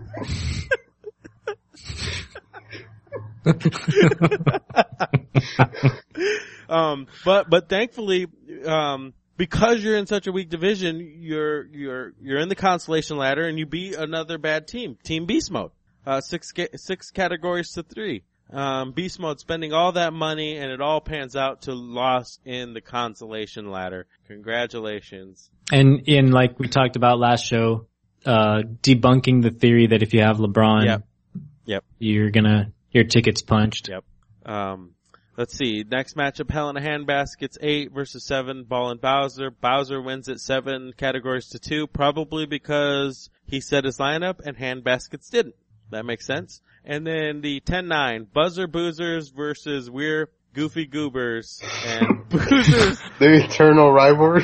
But thankfully, because you're in such a weak division, you're in the consolation ladder and you beat another bad team, Team Beast Mode. 6 categories to 3. Beast Mode spending all that money and it all pans out to loss in the consolation ladder. Congratulations. And like we talked about last show, debunking the theory that if you have LeBron, Yep. your ticket's punched. Yep. Let's see. Next matchup, Hell in a Handbaskets 8 versus 7, Ball and Bowser. Bowser wins at 7 categories to 2, probably because he set his lineup and Handbaskets didn't. That makes sense. And then the 10-9, Buzzer Boozers versus We're Goofy Goobers. And Boozers. The eternal rivalry.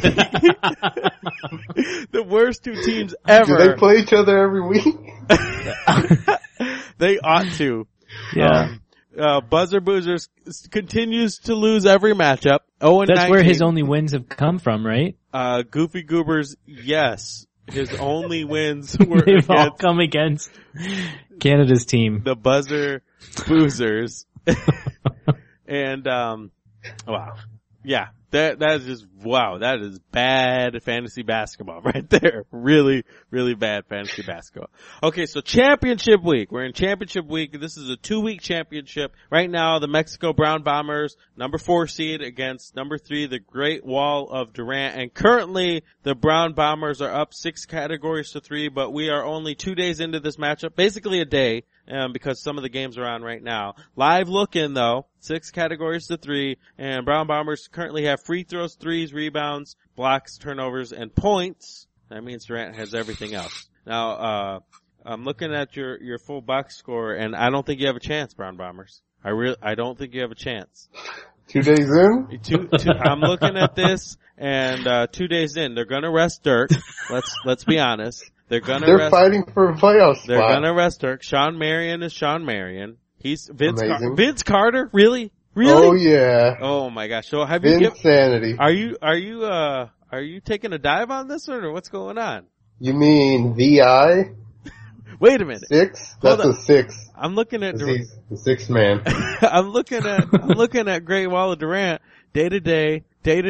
The worst 2 teams ever. Do they play each other every week? They ought to. Yeah. Buzzer Boozers continues to lose every matchup. 0-19. That's where his only wins have come from, right? Goofy Goobers, yes. His only wins were They've all come against Canada's team. The Buzzer Boozers. And, wow. Yeah. That is just, wow, that is bad fantasy basketball right there. Really, really bad fantasy basketball. Okay, so championship week. We're in championship week. This is a 2-week championship. Right now, the Mexico Brown Bombers, number 4 seed against number 3, the Great Wall of Durant. And currently, the Brown Bombers are up 6 categories to 3, but we are only 2 days into this matchup, basically a day. Because some of the games are on right now. Live look-in though, 6 categories to 3, and Brown Bombers currently have free throws, threes, rebounds, blocks, turnovers, and points. That means Durant has everything else. Now, I'm looking at your full box score, and I don't think you have a chance, Brown Bombers. I don't think you have a chance. 2 days in? I'm looking at this, and 2 days in, they're gonna rest Dirk. Let's be honest. They're fighting for a playoff spot. They're gonna rest Dirk. Sean Marion is Sean Marion. He's Vince Carter? Really? Oh yeah. Oh my gosh. So have Insanity. Are you taking a dive on this one, or what's going on? You mean VI? Wait a minute. 6? That's a 6. I'm looking at the 6th man. I'm looking at Great Wall of Durant, day to day,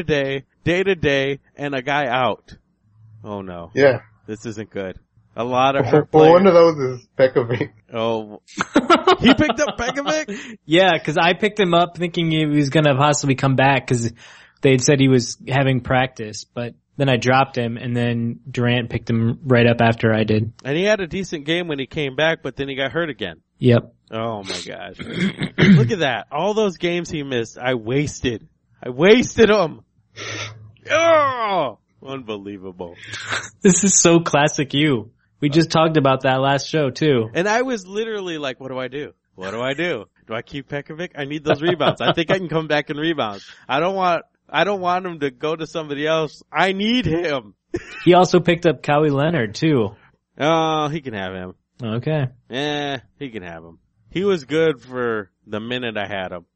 and a guy out. Oh no. Yeah. This isn't good. A lot of hurt players. Well, one of those is Pekovic. Oh. He picked up Pekovic? Yeah, cause I picked him up thinking he was gonna possibly come back cause they'd said he was having practice, but then I dropped him and then Durant picked him right up after I did. And he had a decent game when he came back, but then he got hurt again. Yep. Oh my gosh. Look at that. All those games he missed, I wasted them. Oh! Unbelievable. This is so classic you. We just talked about that last show too. And I was literally like, what do I do? Do I keep Pekovic? I need those rebounds. I think I can come back and rebound. I don't want him to go to somebody else. I need him. He also picked up Kawhi Leonard too. Oh, he can have him. Okay. He can have him. He was good for the minute I had him.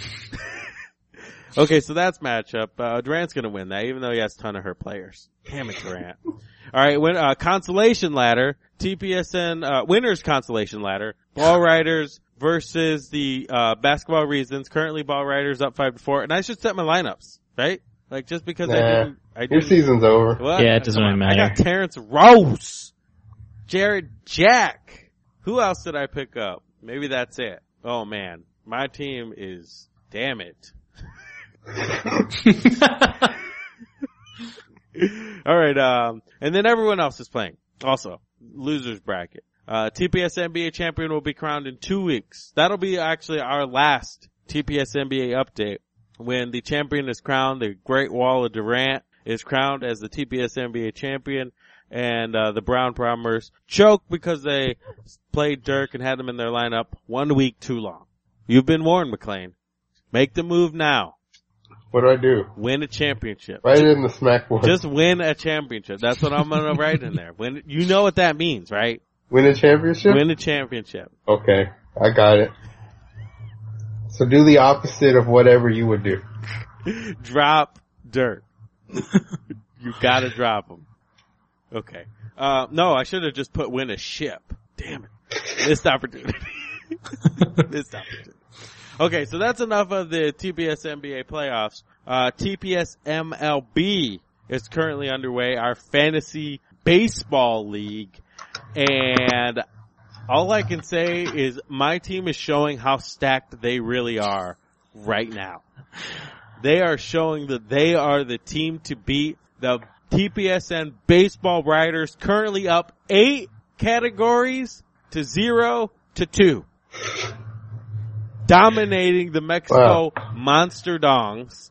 Okay, so that's matchup. Durant's gonna win that, even though he has a ton of hurt players. Damn it, Durant. Alright, consolation ladder, TPSN, winners consolation ladder, Ball Riders versus the, Basketball Reasons. Currently Ball Riders up 5-4, and I should set my lineups, right? Like, just because I didn't. Your season's over. What? Yeah, it doesn't really matter. I got Terrence Rose, Jared Jack. Who else did I pick up? Maybe that's it. Oh man, my team is, damn it. Alright, and then everyone else is playing. Also, losers bracket. TPS NBA champion will be crowned in 2 weeks. That'll be actually our last TPS NBA update. When the champion is crowned, the Great Wall of Durant is crowned as the TPS NBA champion, and the Brown Bombers choked because they played Dirk and had him in their lineup 1 week too long. You've been warned, McLean. Make the move now. What do I do? Win a championship. Write it in the smack board. Just win a championship. That's what I'm gonna write in there. You know what that means, right? Win a championship? Win a championship. Okay, I got it. So do the opposite of whatever you would do. Drop Dirk. You gotta drop him. Okay. No, I should have just put win a ship. Damn it. Missed opportunity. Missed opportunity. Okay, so that's enough of the TPS NBA playoffs. TPS MLB is currently underway, our fantasy baseball league. And all I can say is my team is showing how stacked they really are right now. They are showing that they are the team to beat. The TPSN baseball riders currently up 8 categories to 0 to 2. Dominating the Mexico Monster Dongs.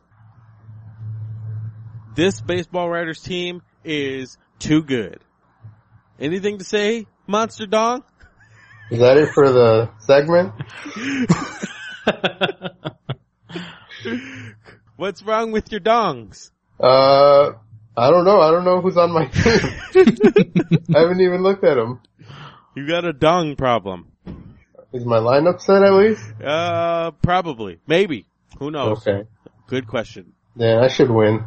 This baseball riders team is too good. Anything to say, Monster Dong? Is that it for the segment? What's wrong with your dongs? I don't know. I don't know who's on my team. I haven't even looked at them. You got a dong problem. Is my lineup set at least? Probably. Maybe. Who knows? Okay. Good question. Yeah, I should win.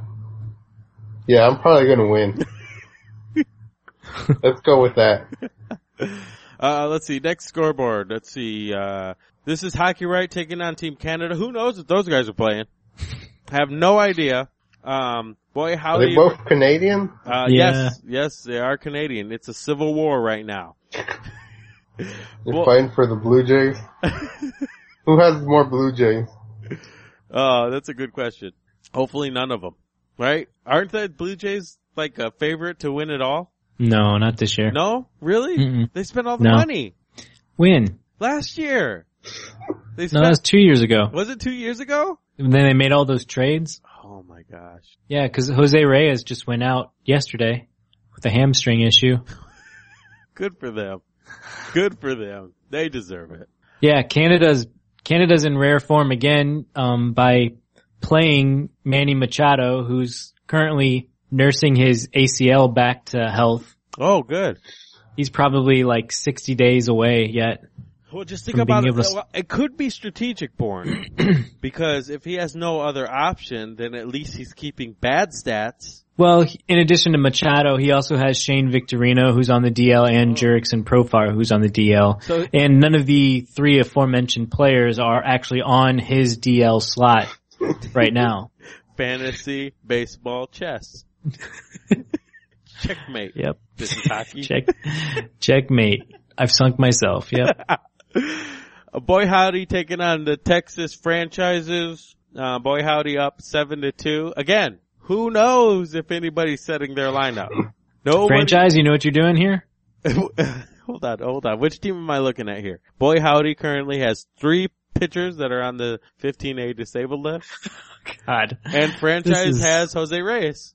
Yeah, I'm probably gonna win. Let's go with that. Let's see. Next scoreboard. Let's see. This is Hockey Right taking on Team Canada. Who knows if those guys are playing? Have no idea. Boy, how Are do they you? both Canadian? Yeah. Yes, they are Canadian. It's a civil war right now. They're fighting for the Blue Jays? Who has more Blue Jays? Oh, that's a good question. Hopefully none of them. Right? Aren't the Blue Jays like a favorite to win it all? No, not this year. No? Really? Mm-mm. They spent all the No. money When? last year. They No, spent, that was 2 years ago. was it 2 years ago? And then they made all those trades. Oh my gosh. Yeah, because Jose Reyes just went out yesterday with a hamstring issue. Good for them. Good for them. They deserve it. Yeah, Canada's in rare form again, by playing Manny Machado, who's currently nursing his ACL back to health. Oh, good. He's probably like 60 days away yet. Well, just think From about being it. able to- It could be strategic, Bourne, because if he has no other option, then at least he's keeping bad stats. Well, in addition to Machado, he also has Shane Victorino, who's on the DL, and Jurickson Profar, who's on the DL. So- And none of the three aforementioned players are actually on his DL slot right now. Fantasy, baseball, chess. Checkmate. Yep. This is hockey. Checkmate. I've sunk myself. Yep. Boy Howdy taking on the Texas franchises. Boy Howdy up 7-2. Again, who knows if anybody's setting their lineup? Nobody. Franchise, you know what you're doing here? Hold on. Which team am I looking at here? Boy Howdy currently has 3 pitchers that are on the 15A disabled list. God. And franchise This is- has Jose Reyes.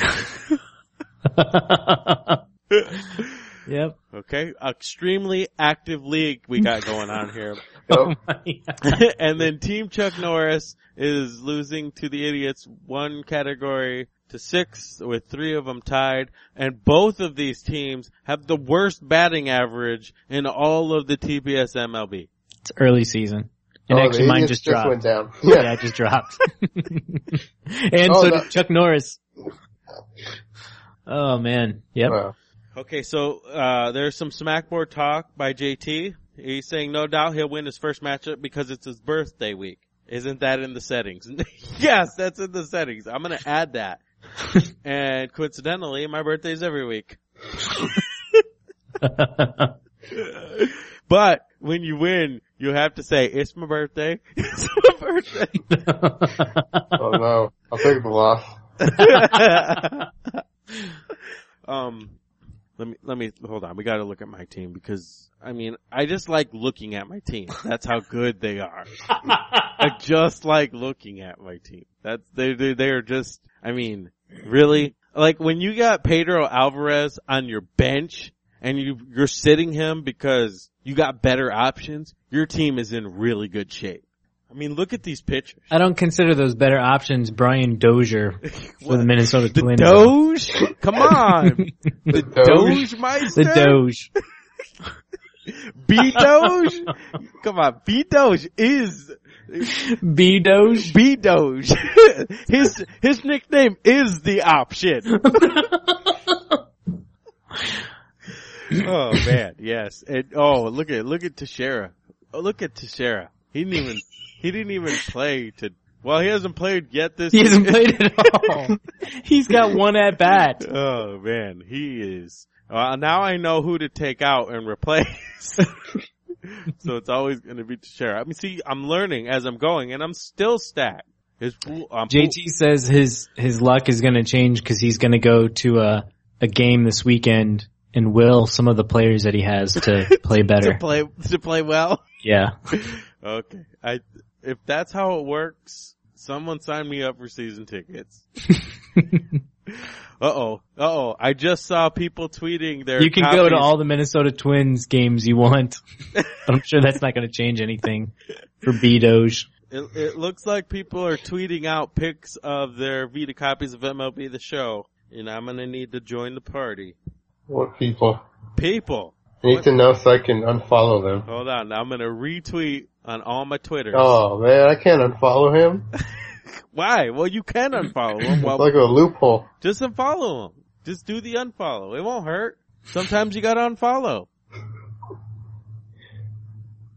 Yep. Okay. Extremely active league we got going on here. Oh my God. And then Team Chuck Norris is losing to the Idiots 1 category to 6 with 3 of them tied. And both of these teams have the worst batting average in all of the TBS MLB. It's early season. And Oh, actually the mine Idiots just dropped. went down. Yeah, it just dropped. And Oh, so no. did Chuck Norris. Oh man. Yep. Wow. Okay, so there's some smackboard talk by JT. He's saying no doubt he'll win his first matchup because it's his birthday week. Isn't that in the settings? Yes, that's in the settings. I'm gonna add that. And coincidentally, my birthday's every week. But when you win, you have to say, it's my birthday. It's my birthday. Oh no. I'll take the loss. Let me, hold on. We gotta look at my team because, I mean, I just like looking at my team. That's how good they are. I just like looking at my team. They're just, I mean, really? Like when you got Pedro Alvarez on your bench and you're sitting him because you got better options, your team is in really good shape. I mean, look at these pitchers. I don't consider those better options Brian Dozier for the Minnesota The Twins. Doge? Come on. The Doge? Doge Meister? The Doge. B Doge? Come on. B Doge is B Doge? B Doge. His nickname is the option. Oh man, yes. And look at Teixeira. Oh, look at Teixeira. He didn't even play to, well, he hasn't played yet this He hasn't season. played at all. He's got one at bat. Oh man, he is. Now I know who to take out and replace. So it's always going to be Teixeira. I mean, see, I'm learning as I'm going, and I'm still stacked. JT says his luck is going to change because he's going to go to a game this weekend and will some of the players that he has to play better. to play well. Yeah. Okay, if that's how it works, someone sign me up for season tickets. Uh-oh. I just saw people tweeting their You can copies. go to all the Minnesota Twins games you want. But I'm sure that's not going to change anything for B-Doge. It looks like people are tweeting out pics of their Vita copies of MLB The Show, and I'm gonna need to join the party. What people? People! I need to know so I can unfollow them. Hold on, I'm gonna retweet on all my Twitters. Oh man, I can't unfollow him. Why? Well, you can unfollow him. It's Well, like a loophole. just unfollow him. Just do the unfollow. It won't hurt. Sometimes you gotta unfollow.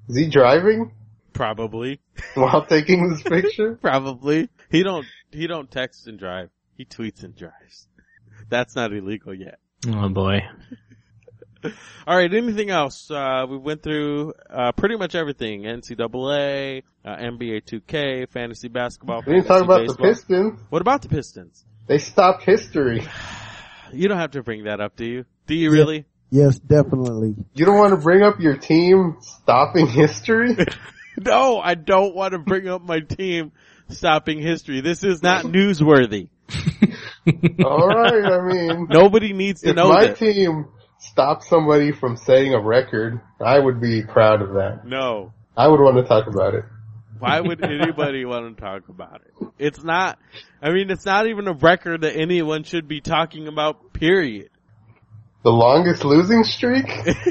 Is he driving Probably. while taking this picture? Probably. He don't text and drive. He tweets and drives. That's not illegal yet. Oh boy. Alright, anything else? We went through, pretty much everything. NCAA, NBA 2K, fantasy basketball, We didn't fantasy talk about baseball. the Pistons. What about the Pistons? They stopped history. You don't have to bring that up, do you? Do you really? Yes, definitely. You don't want to bring up your team stopping history? No, I don't want to bring up my team stopping history. This is not newsworthy. Alright, I mean, Nobody needs to if know my this. team stopped somebody from setting a record, I would be proud of that. No. I would want to talk about it. Why would anybody want to talk about it? It's not even a record that anyone should be talking about, period. The longest losing streak?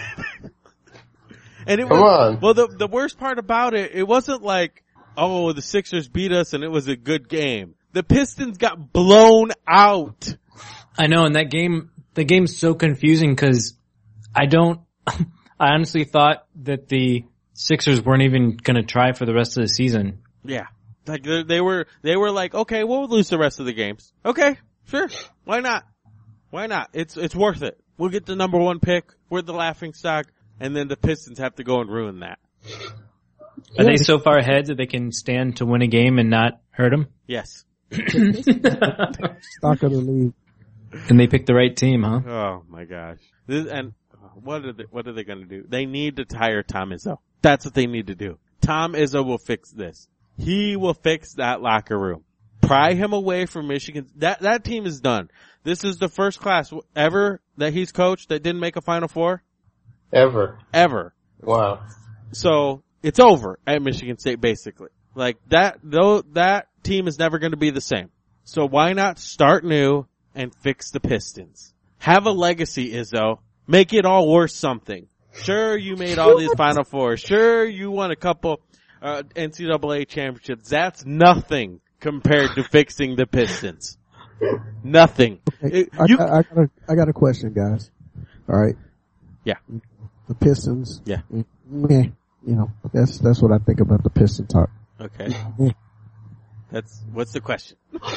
And it Come was, on. well, the worst part about it, it wasn't like, oh, the Sixers beat us and it was a good game. The Pistons got blown out. I know, and the game's so confusing because I honestly thought that the Sixers weren't even gonna try for the rest of the season. Yeah. Like, they were like, okay, we'll lose the rest of the games. Okay, sure. Why not? Why not? It's worth it. We'll get the number 1 pick. We're the laughing stock. And then the Pistons have to go and ruin that. Are they so far ahead that they can stand to win a game and not hurt them? Yes. Stock of the league. And they picked the right team, huh? Oh my gosh. What are they gonna do? They need to hire Tom Izzo. That's what they need to do. Tom Izzo will fix this. He will fix that locker room. Pry him away from Michigan. That team is done. This is the first class ever that he's coached that didn't make a Final Four. Ever. Wow. So, it's over at Michigan State, basically. Like, that team is never gonna be the same. So why not start new and fix the Pistons? Have a legacy, Izzo. Make it all worth something. Sure, you made all these Final Fours. Sure, you won a couple, NCAA championships. That's nothing compared to fixing the Pistons. Nothing. Hey, I got a question, guys. All right. Yeah. The Pistons. Yeah. Meh. You know, that's what I think about the Piston talk. Okay. Meh. What's the question?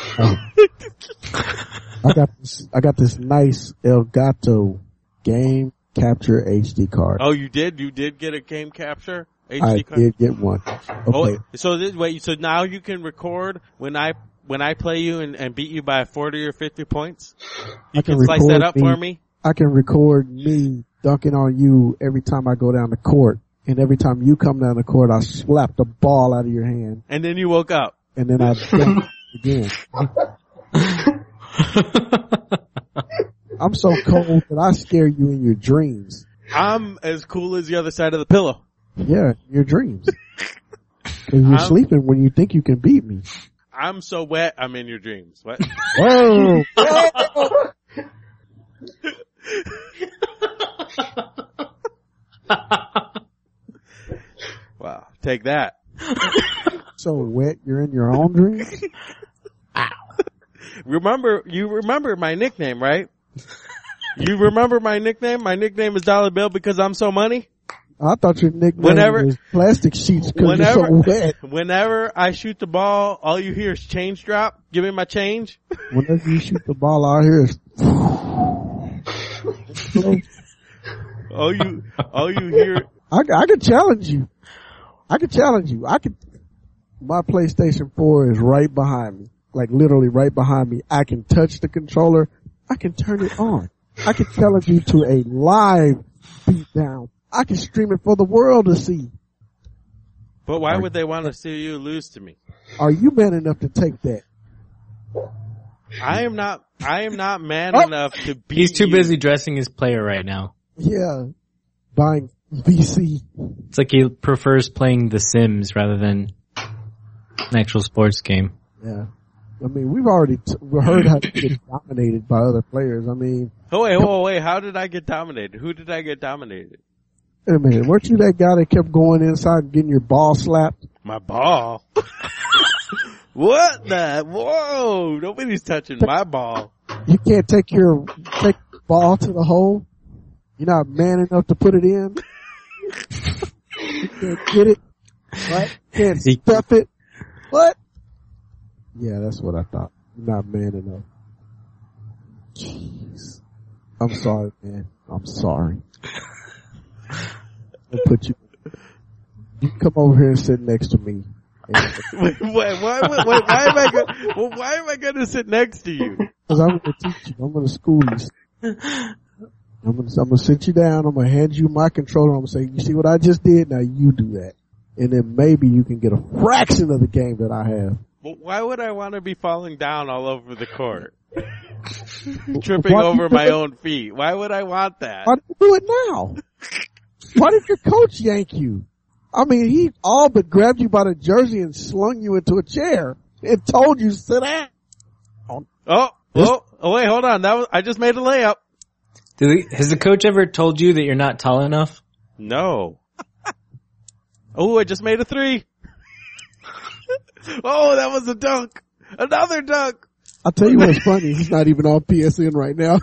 I got this nice Elgato game capture HD card. Oh, you did? You did get a game capture HD I card? did get one. Okay. Oh, so now you can record when I play you and beat you by 40 or 50 points? You can slice that up for me? I can record me dunking on you every time I go down the court. And every time you come down the court, I slap the ball out of your hand. And then you woke up. And then I dunk again. I'm so cold that I scare you in your dreams. I'm as cool as the other side of the pillow. Yeah, your dreams. Cause you're sleeping when you think you can beat me. I'm so wet, I'm in your dreams. What? Whoa! Wow, take that. So wet, you're in your own dreams? You remember my nickname, right? You remember my nickname? My nickname is Dollar Bill because I'm so money. I thought your nickname was plastic sheets because you're so wet. Whenever I shoot the ball, all you hear is change drop. Give me my change. Whenever you shoot the ball out here, it's all you hear. I could challenge you. My PlayStation 4 is right behind me. Like literally right behind me. I can touch the controller. I can turn it on. I can challenge you to a live beatdown. I can stream it for the world to see. But why would they want to see you lose to me? Are you man enough to take that? I am not man enough to beat He's too you. busy dressing his player right now. Yeah. Buying VC. It's like he prefers playing The Sims rather than an actual sports game. Yeah. I mean, we've already heard how to get dominated by other players. I mean. Oh wait, how did I get dominated? Who did I get dominated? Wait a minute, weren't you that guy that kept going inside and getting your ball slapped? My ball? What the? Whoa, nobody's touching my ball. You can't take the ball to the hole? You're not man enough to put it in? Can't get it. Right? Can't stuff it. What? Yeah, that's what I thought. You're not man enough. Jeez. I'm sorry, man. I'm sorry. I'll put you. You come over here and sit next to me. Wait, why am I going to sit next to you? Because I'm going to teach you. I'm going to school you. I'm going to sit you down. I'm going to hand you my controller. I'm going to say, you see what I just did? Now you do that. And then maybe you can get a fraction of the game that I have. But why would I want to be falling down all over the court? Tripping over my own feet. Why would I want that? Why did you do it now? Why did your coach yank you? I mean, he all but grabbed you by the jersey and slung you into a chair and told you to sit down. Oh, wait, hold on. I just made a layup. Has the coach ever told you that you're not tall enough? No. Oh, I just made a 3. Oh, that was a dunk. Another dunk. I'll tell you what's funny. He's not even on PSN right now.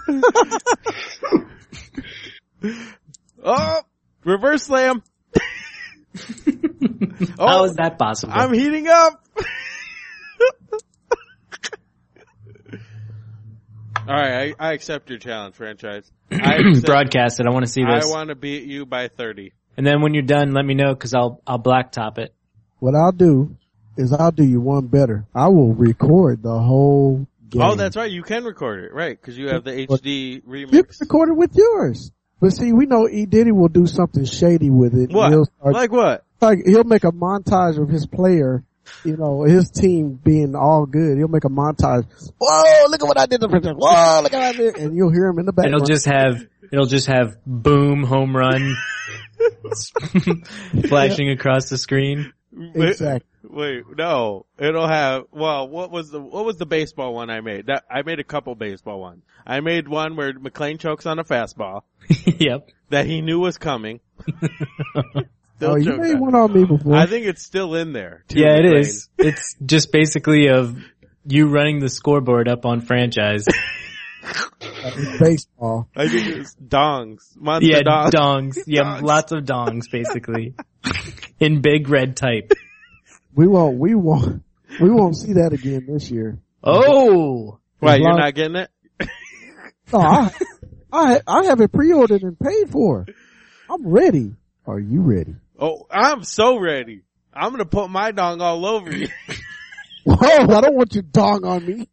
Oh, reverse slam. How is that possible? I'm heating up. All right, I accept your challenge, franchise. Broadcast it. I want to see this. I want to beat you by 30. And then when you're done, let me know because I'll blacktop it. What I'll do is I'll do you one better. I will record the whole game. Oh, that's right. You can record it, right? Because you have the HD remix. You can record it with yours. But see, we know E. Diddy will do something shady with it. What? Like what? Like he'll make a montage of his player, you know, his team being all good. He'll make a montage. Whoa, look at what I did. Whoa, look at what I did. And you'll hear him in the background. It'll just have boom, home run flashing across the screen. Exactly. Wait, no. It'll have, well, what was the baseball one I made? I made a couple baseball ones. I made one where McClain chokes on a fastball. Yep. That he knew was coming. You made one on me before. I think it's still in there. Yeah, it is. It's just basically of you running the scoreboard up on franchise. Baseball. I think it's dongs. Monster dongs. Dongs. Yeah, Dongs. lots of dongs, basically. In big red type. We won't see that again this year. Oh! Why, you're not getting it? No, I have it pre-ordered and paid for. I'm ready. Are you ready? Oh, I'm so ready. I'm gonna put my dong all over you. Whoa, I don't want you dong on me.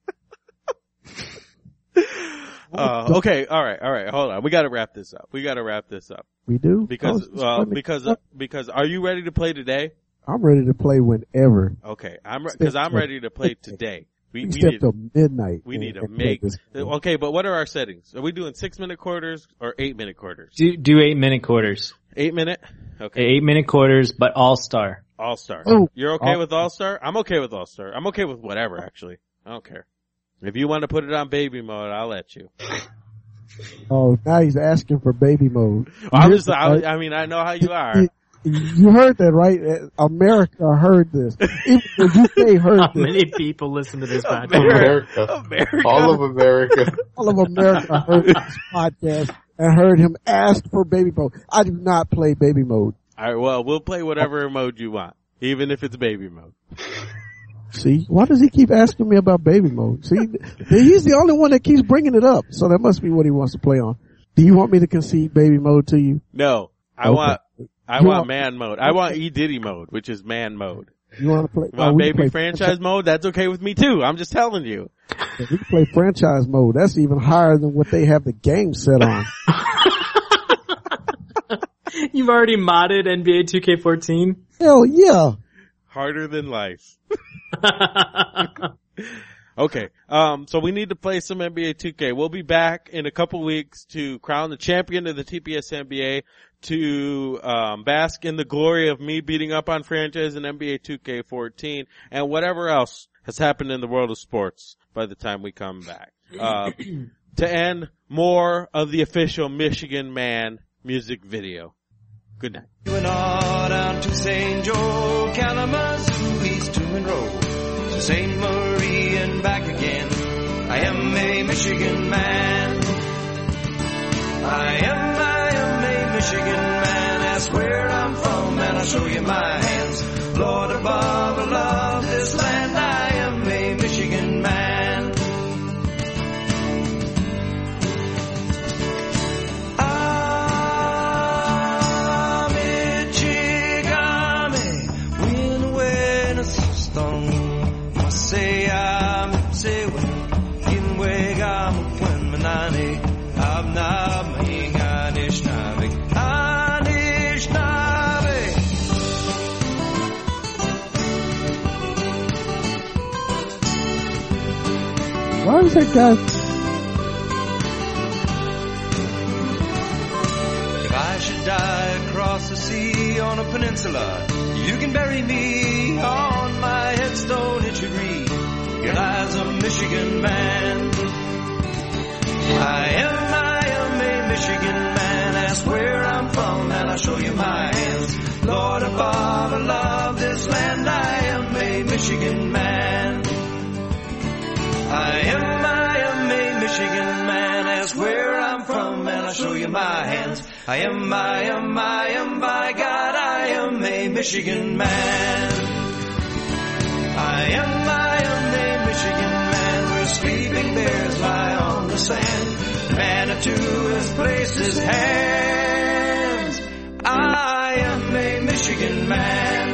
Okay, all right, hold on. We gotta wrap this up. We do? Because are you ready to play today? I'm ready to play whenever. Okay, I'm ready to play today. We need till midnight. We need to make, okay, but what are our settings? Are we doing 6-minute quarters or 8-minute quarters? Do 8-minute quarters. 8-minute? Okay. 8-minute quarters, but all-star. All-star. Oh. You're okay with all-star? I'm okay with all-star. I'm okay with whatever, actually. I don't care. If you want to put it on baby mode, I'll let you. Oh, now he's asking for baby mode. I know how you are. You heard that, right? America heard this. Even the UK heard How this. many people listen to this podcast? America. All of America. All of America heard this podcast and heard him ask for baby mode. I do not play baby mode. All right, well, we'll play whatever mode you want, even if it's baby mode. See, why does he keep asking me about baby mode? See, he's the only one that keeps bringing it up, so that must be what he wants to play on. Do you want me to concede baby mode to you? No, I want man mode. I want E. Diddy mode, which is man mode. You want to play? You want baby franchise mode? That's okay with me too. I'm just telling you. We can play franchise mode. That's even higher than what they have the game set on. You've already modded NBA 2K14? Hell yeah. Harder than life. Okay. So we need to play some NBA 2K. We'll be back in a couple weeks to crown the champion of the TPS NBA, to bask in the glory of me beating up on franchise in NBA 2K14 and whatever else has happened in the world of sports by the time we come back. To end, more of the official Michigan Man music video. Good night. We went on down to St. Joe, Kalamazoo, East to Monroe, to St. Marie and back again. I am a Michigan man. I am a Michigan man. Ask where I'm from and I'll show you my hands. Lord above, I love this land. I am a Michigan man. Why is that guy? If I should die across the sea on a peninsula, you can bury me. On my headstone it should read, your eyes a Michigan man. I am a Michigan man. Ask where I'm from and I'll show you my hands. Lord above, I love this land. I am a Michigan man. I am a Michigan man. Ask where I'm from and I'll show you my hands. I am, by God, I am a Michigan man. I am a Michigan man. Where sleeping bears lie on the sand. Manitou has placed his hands. I am a Michigan man.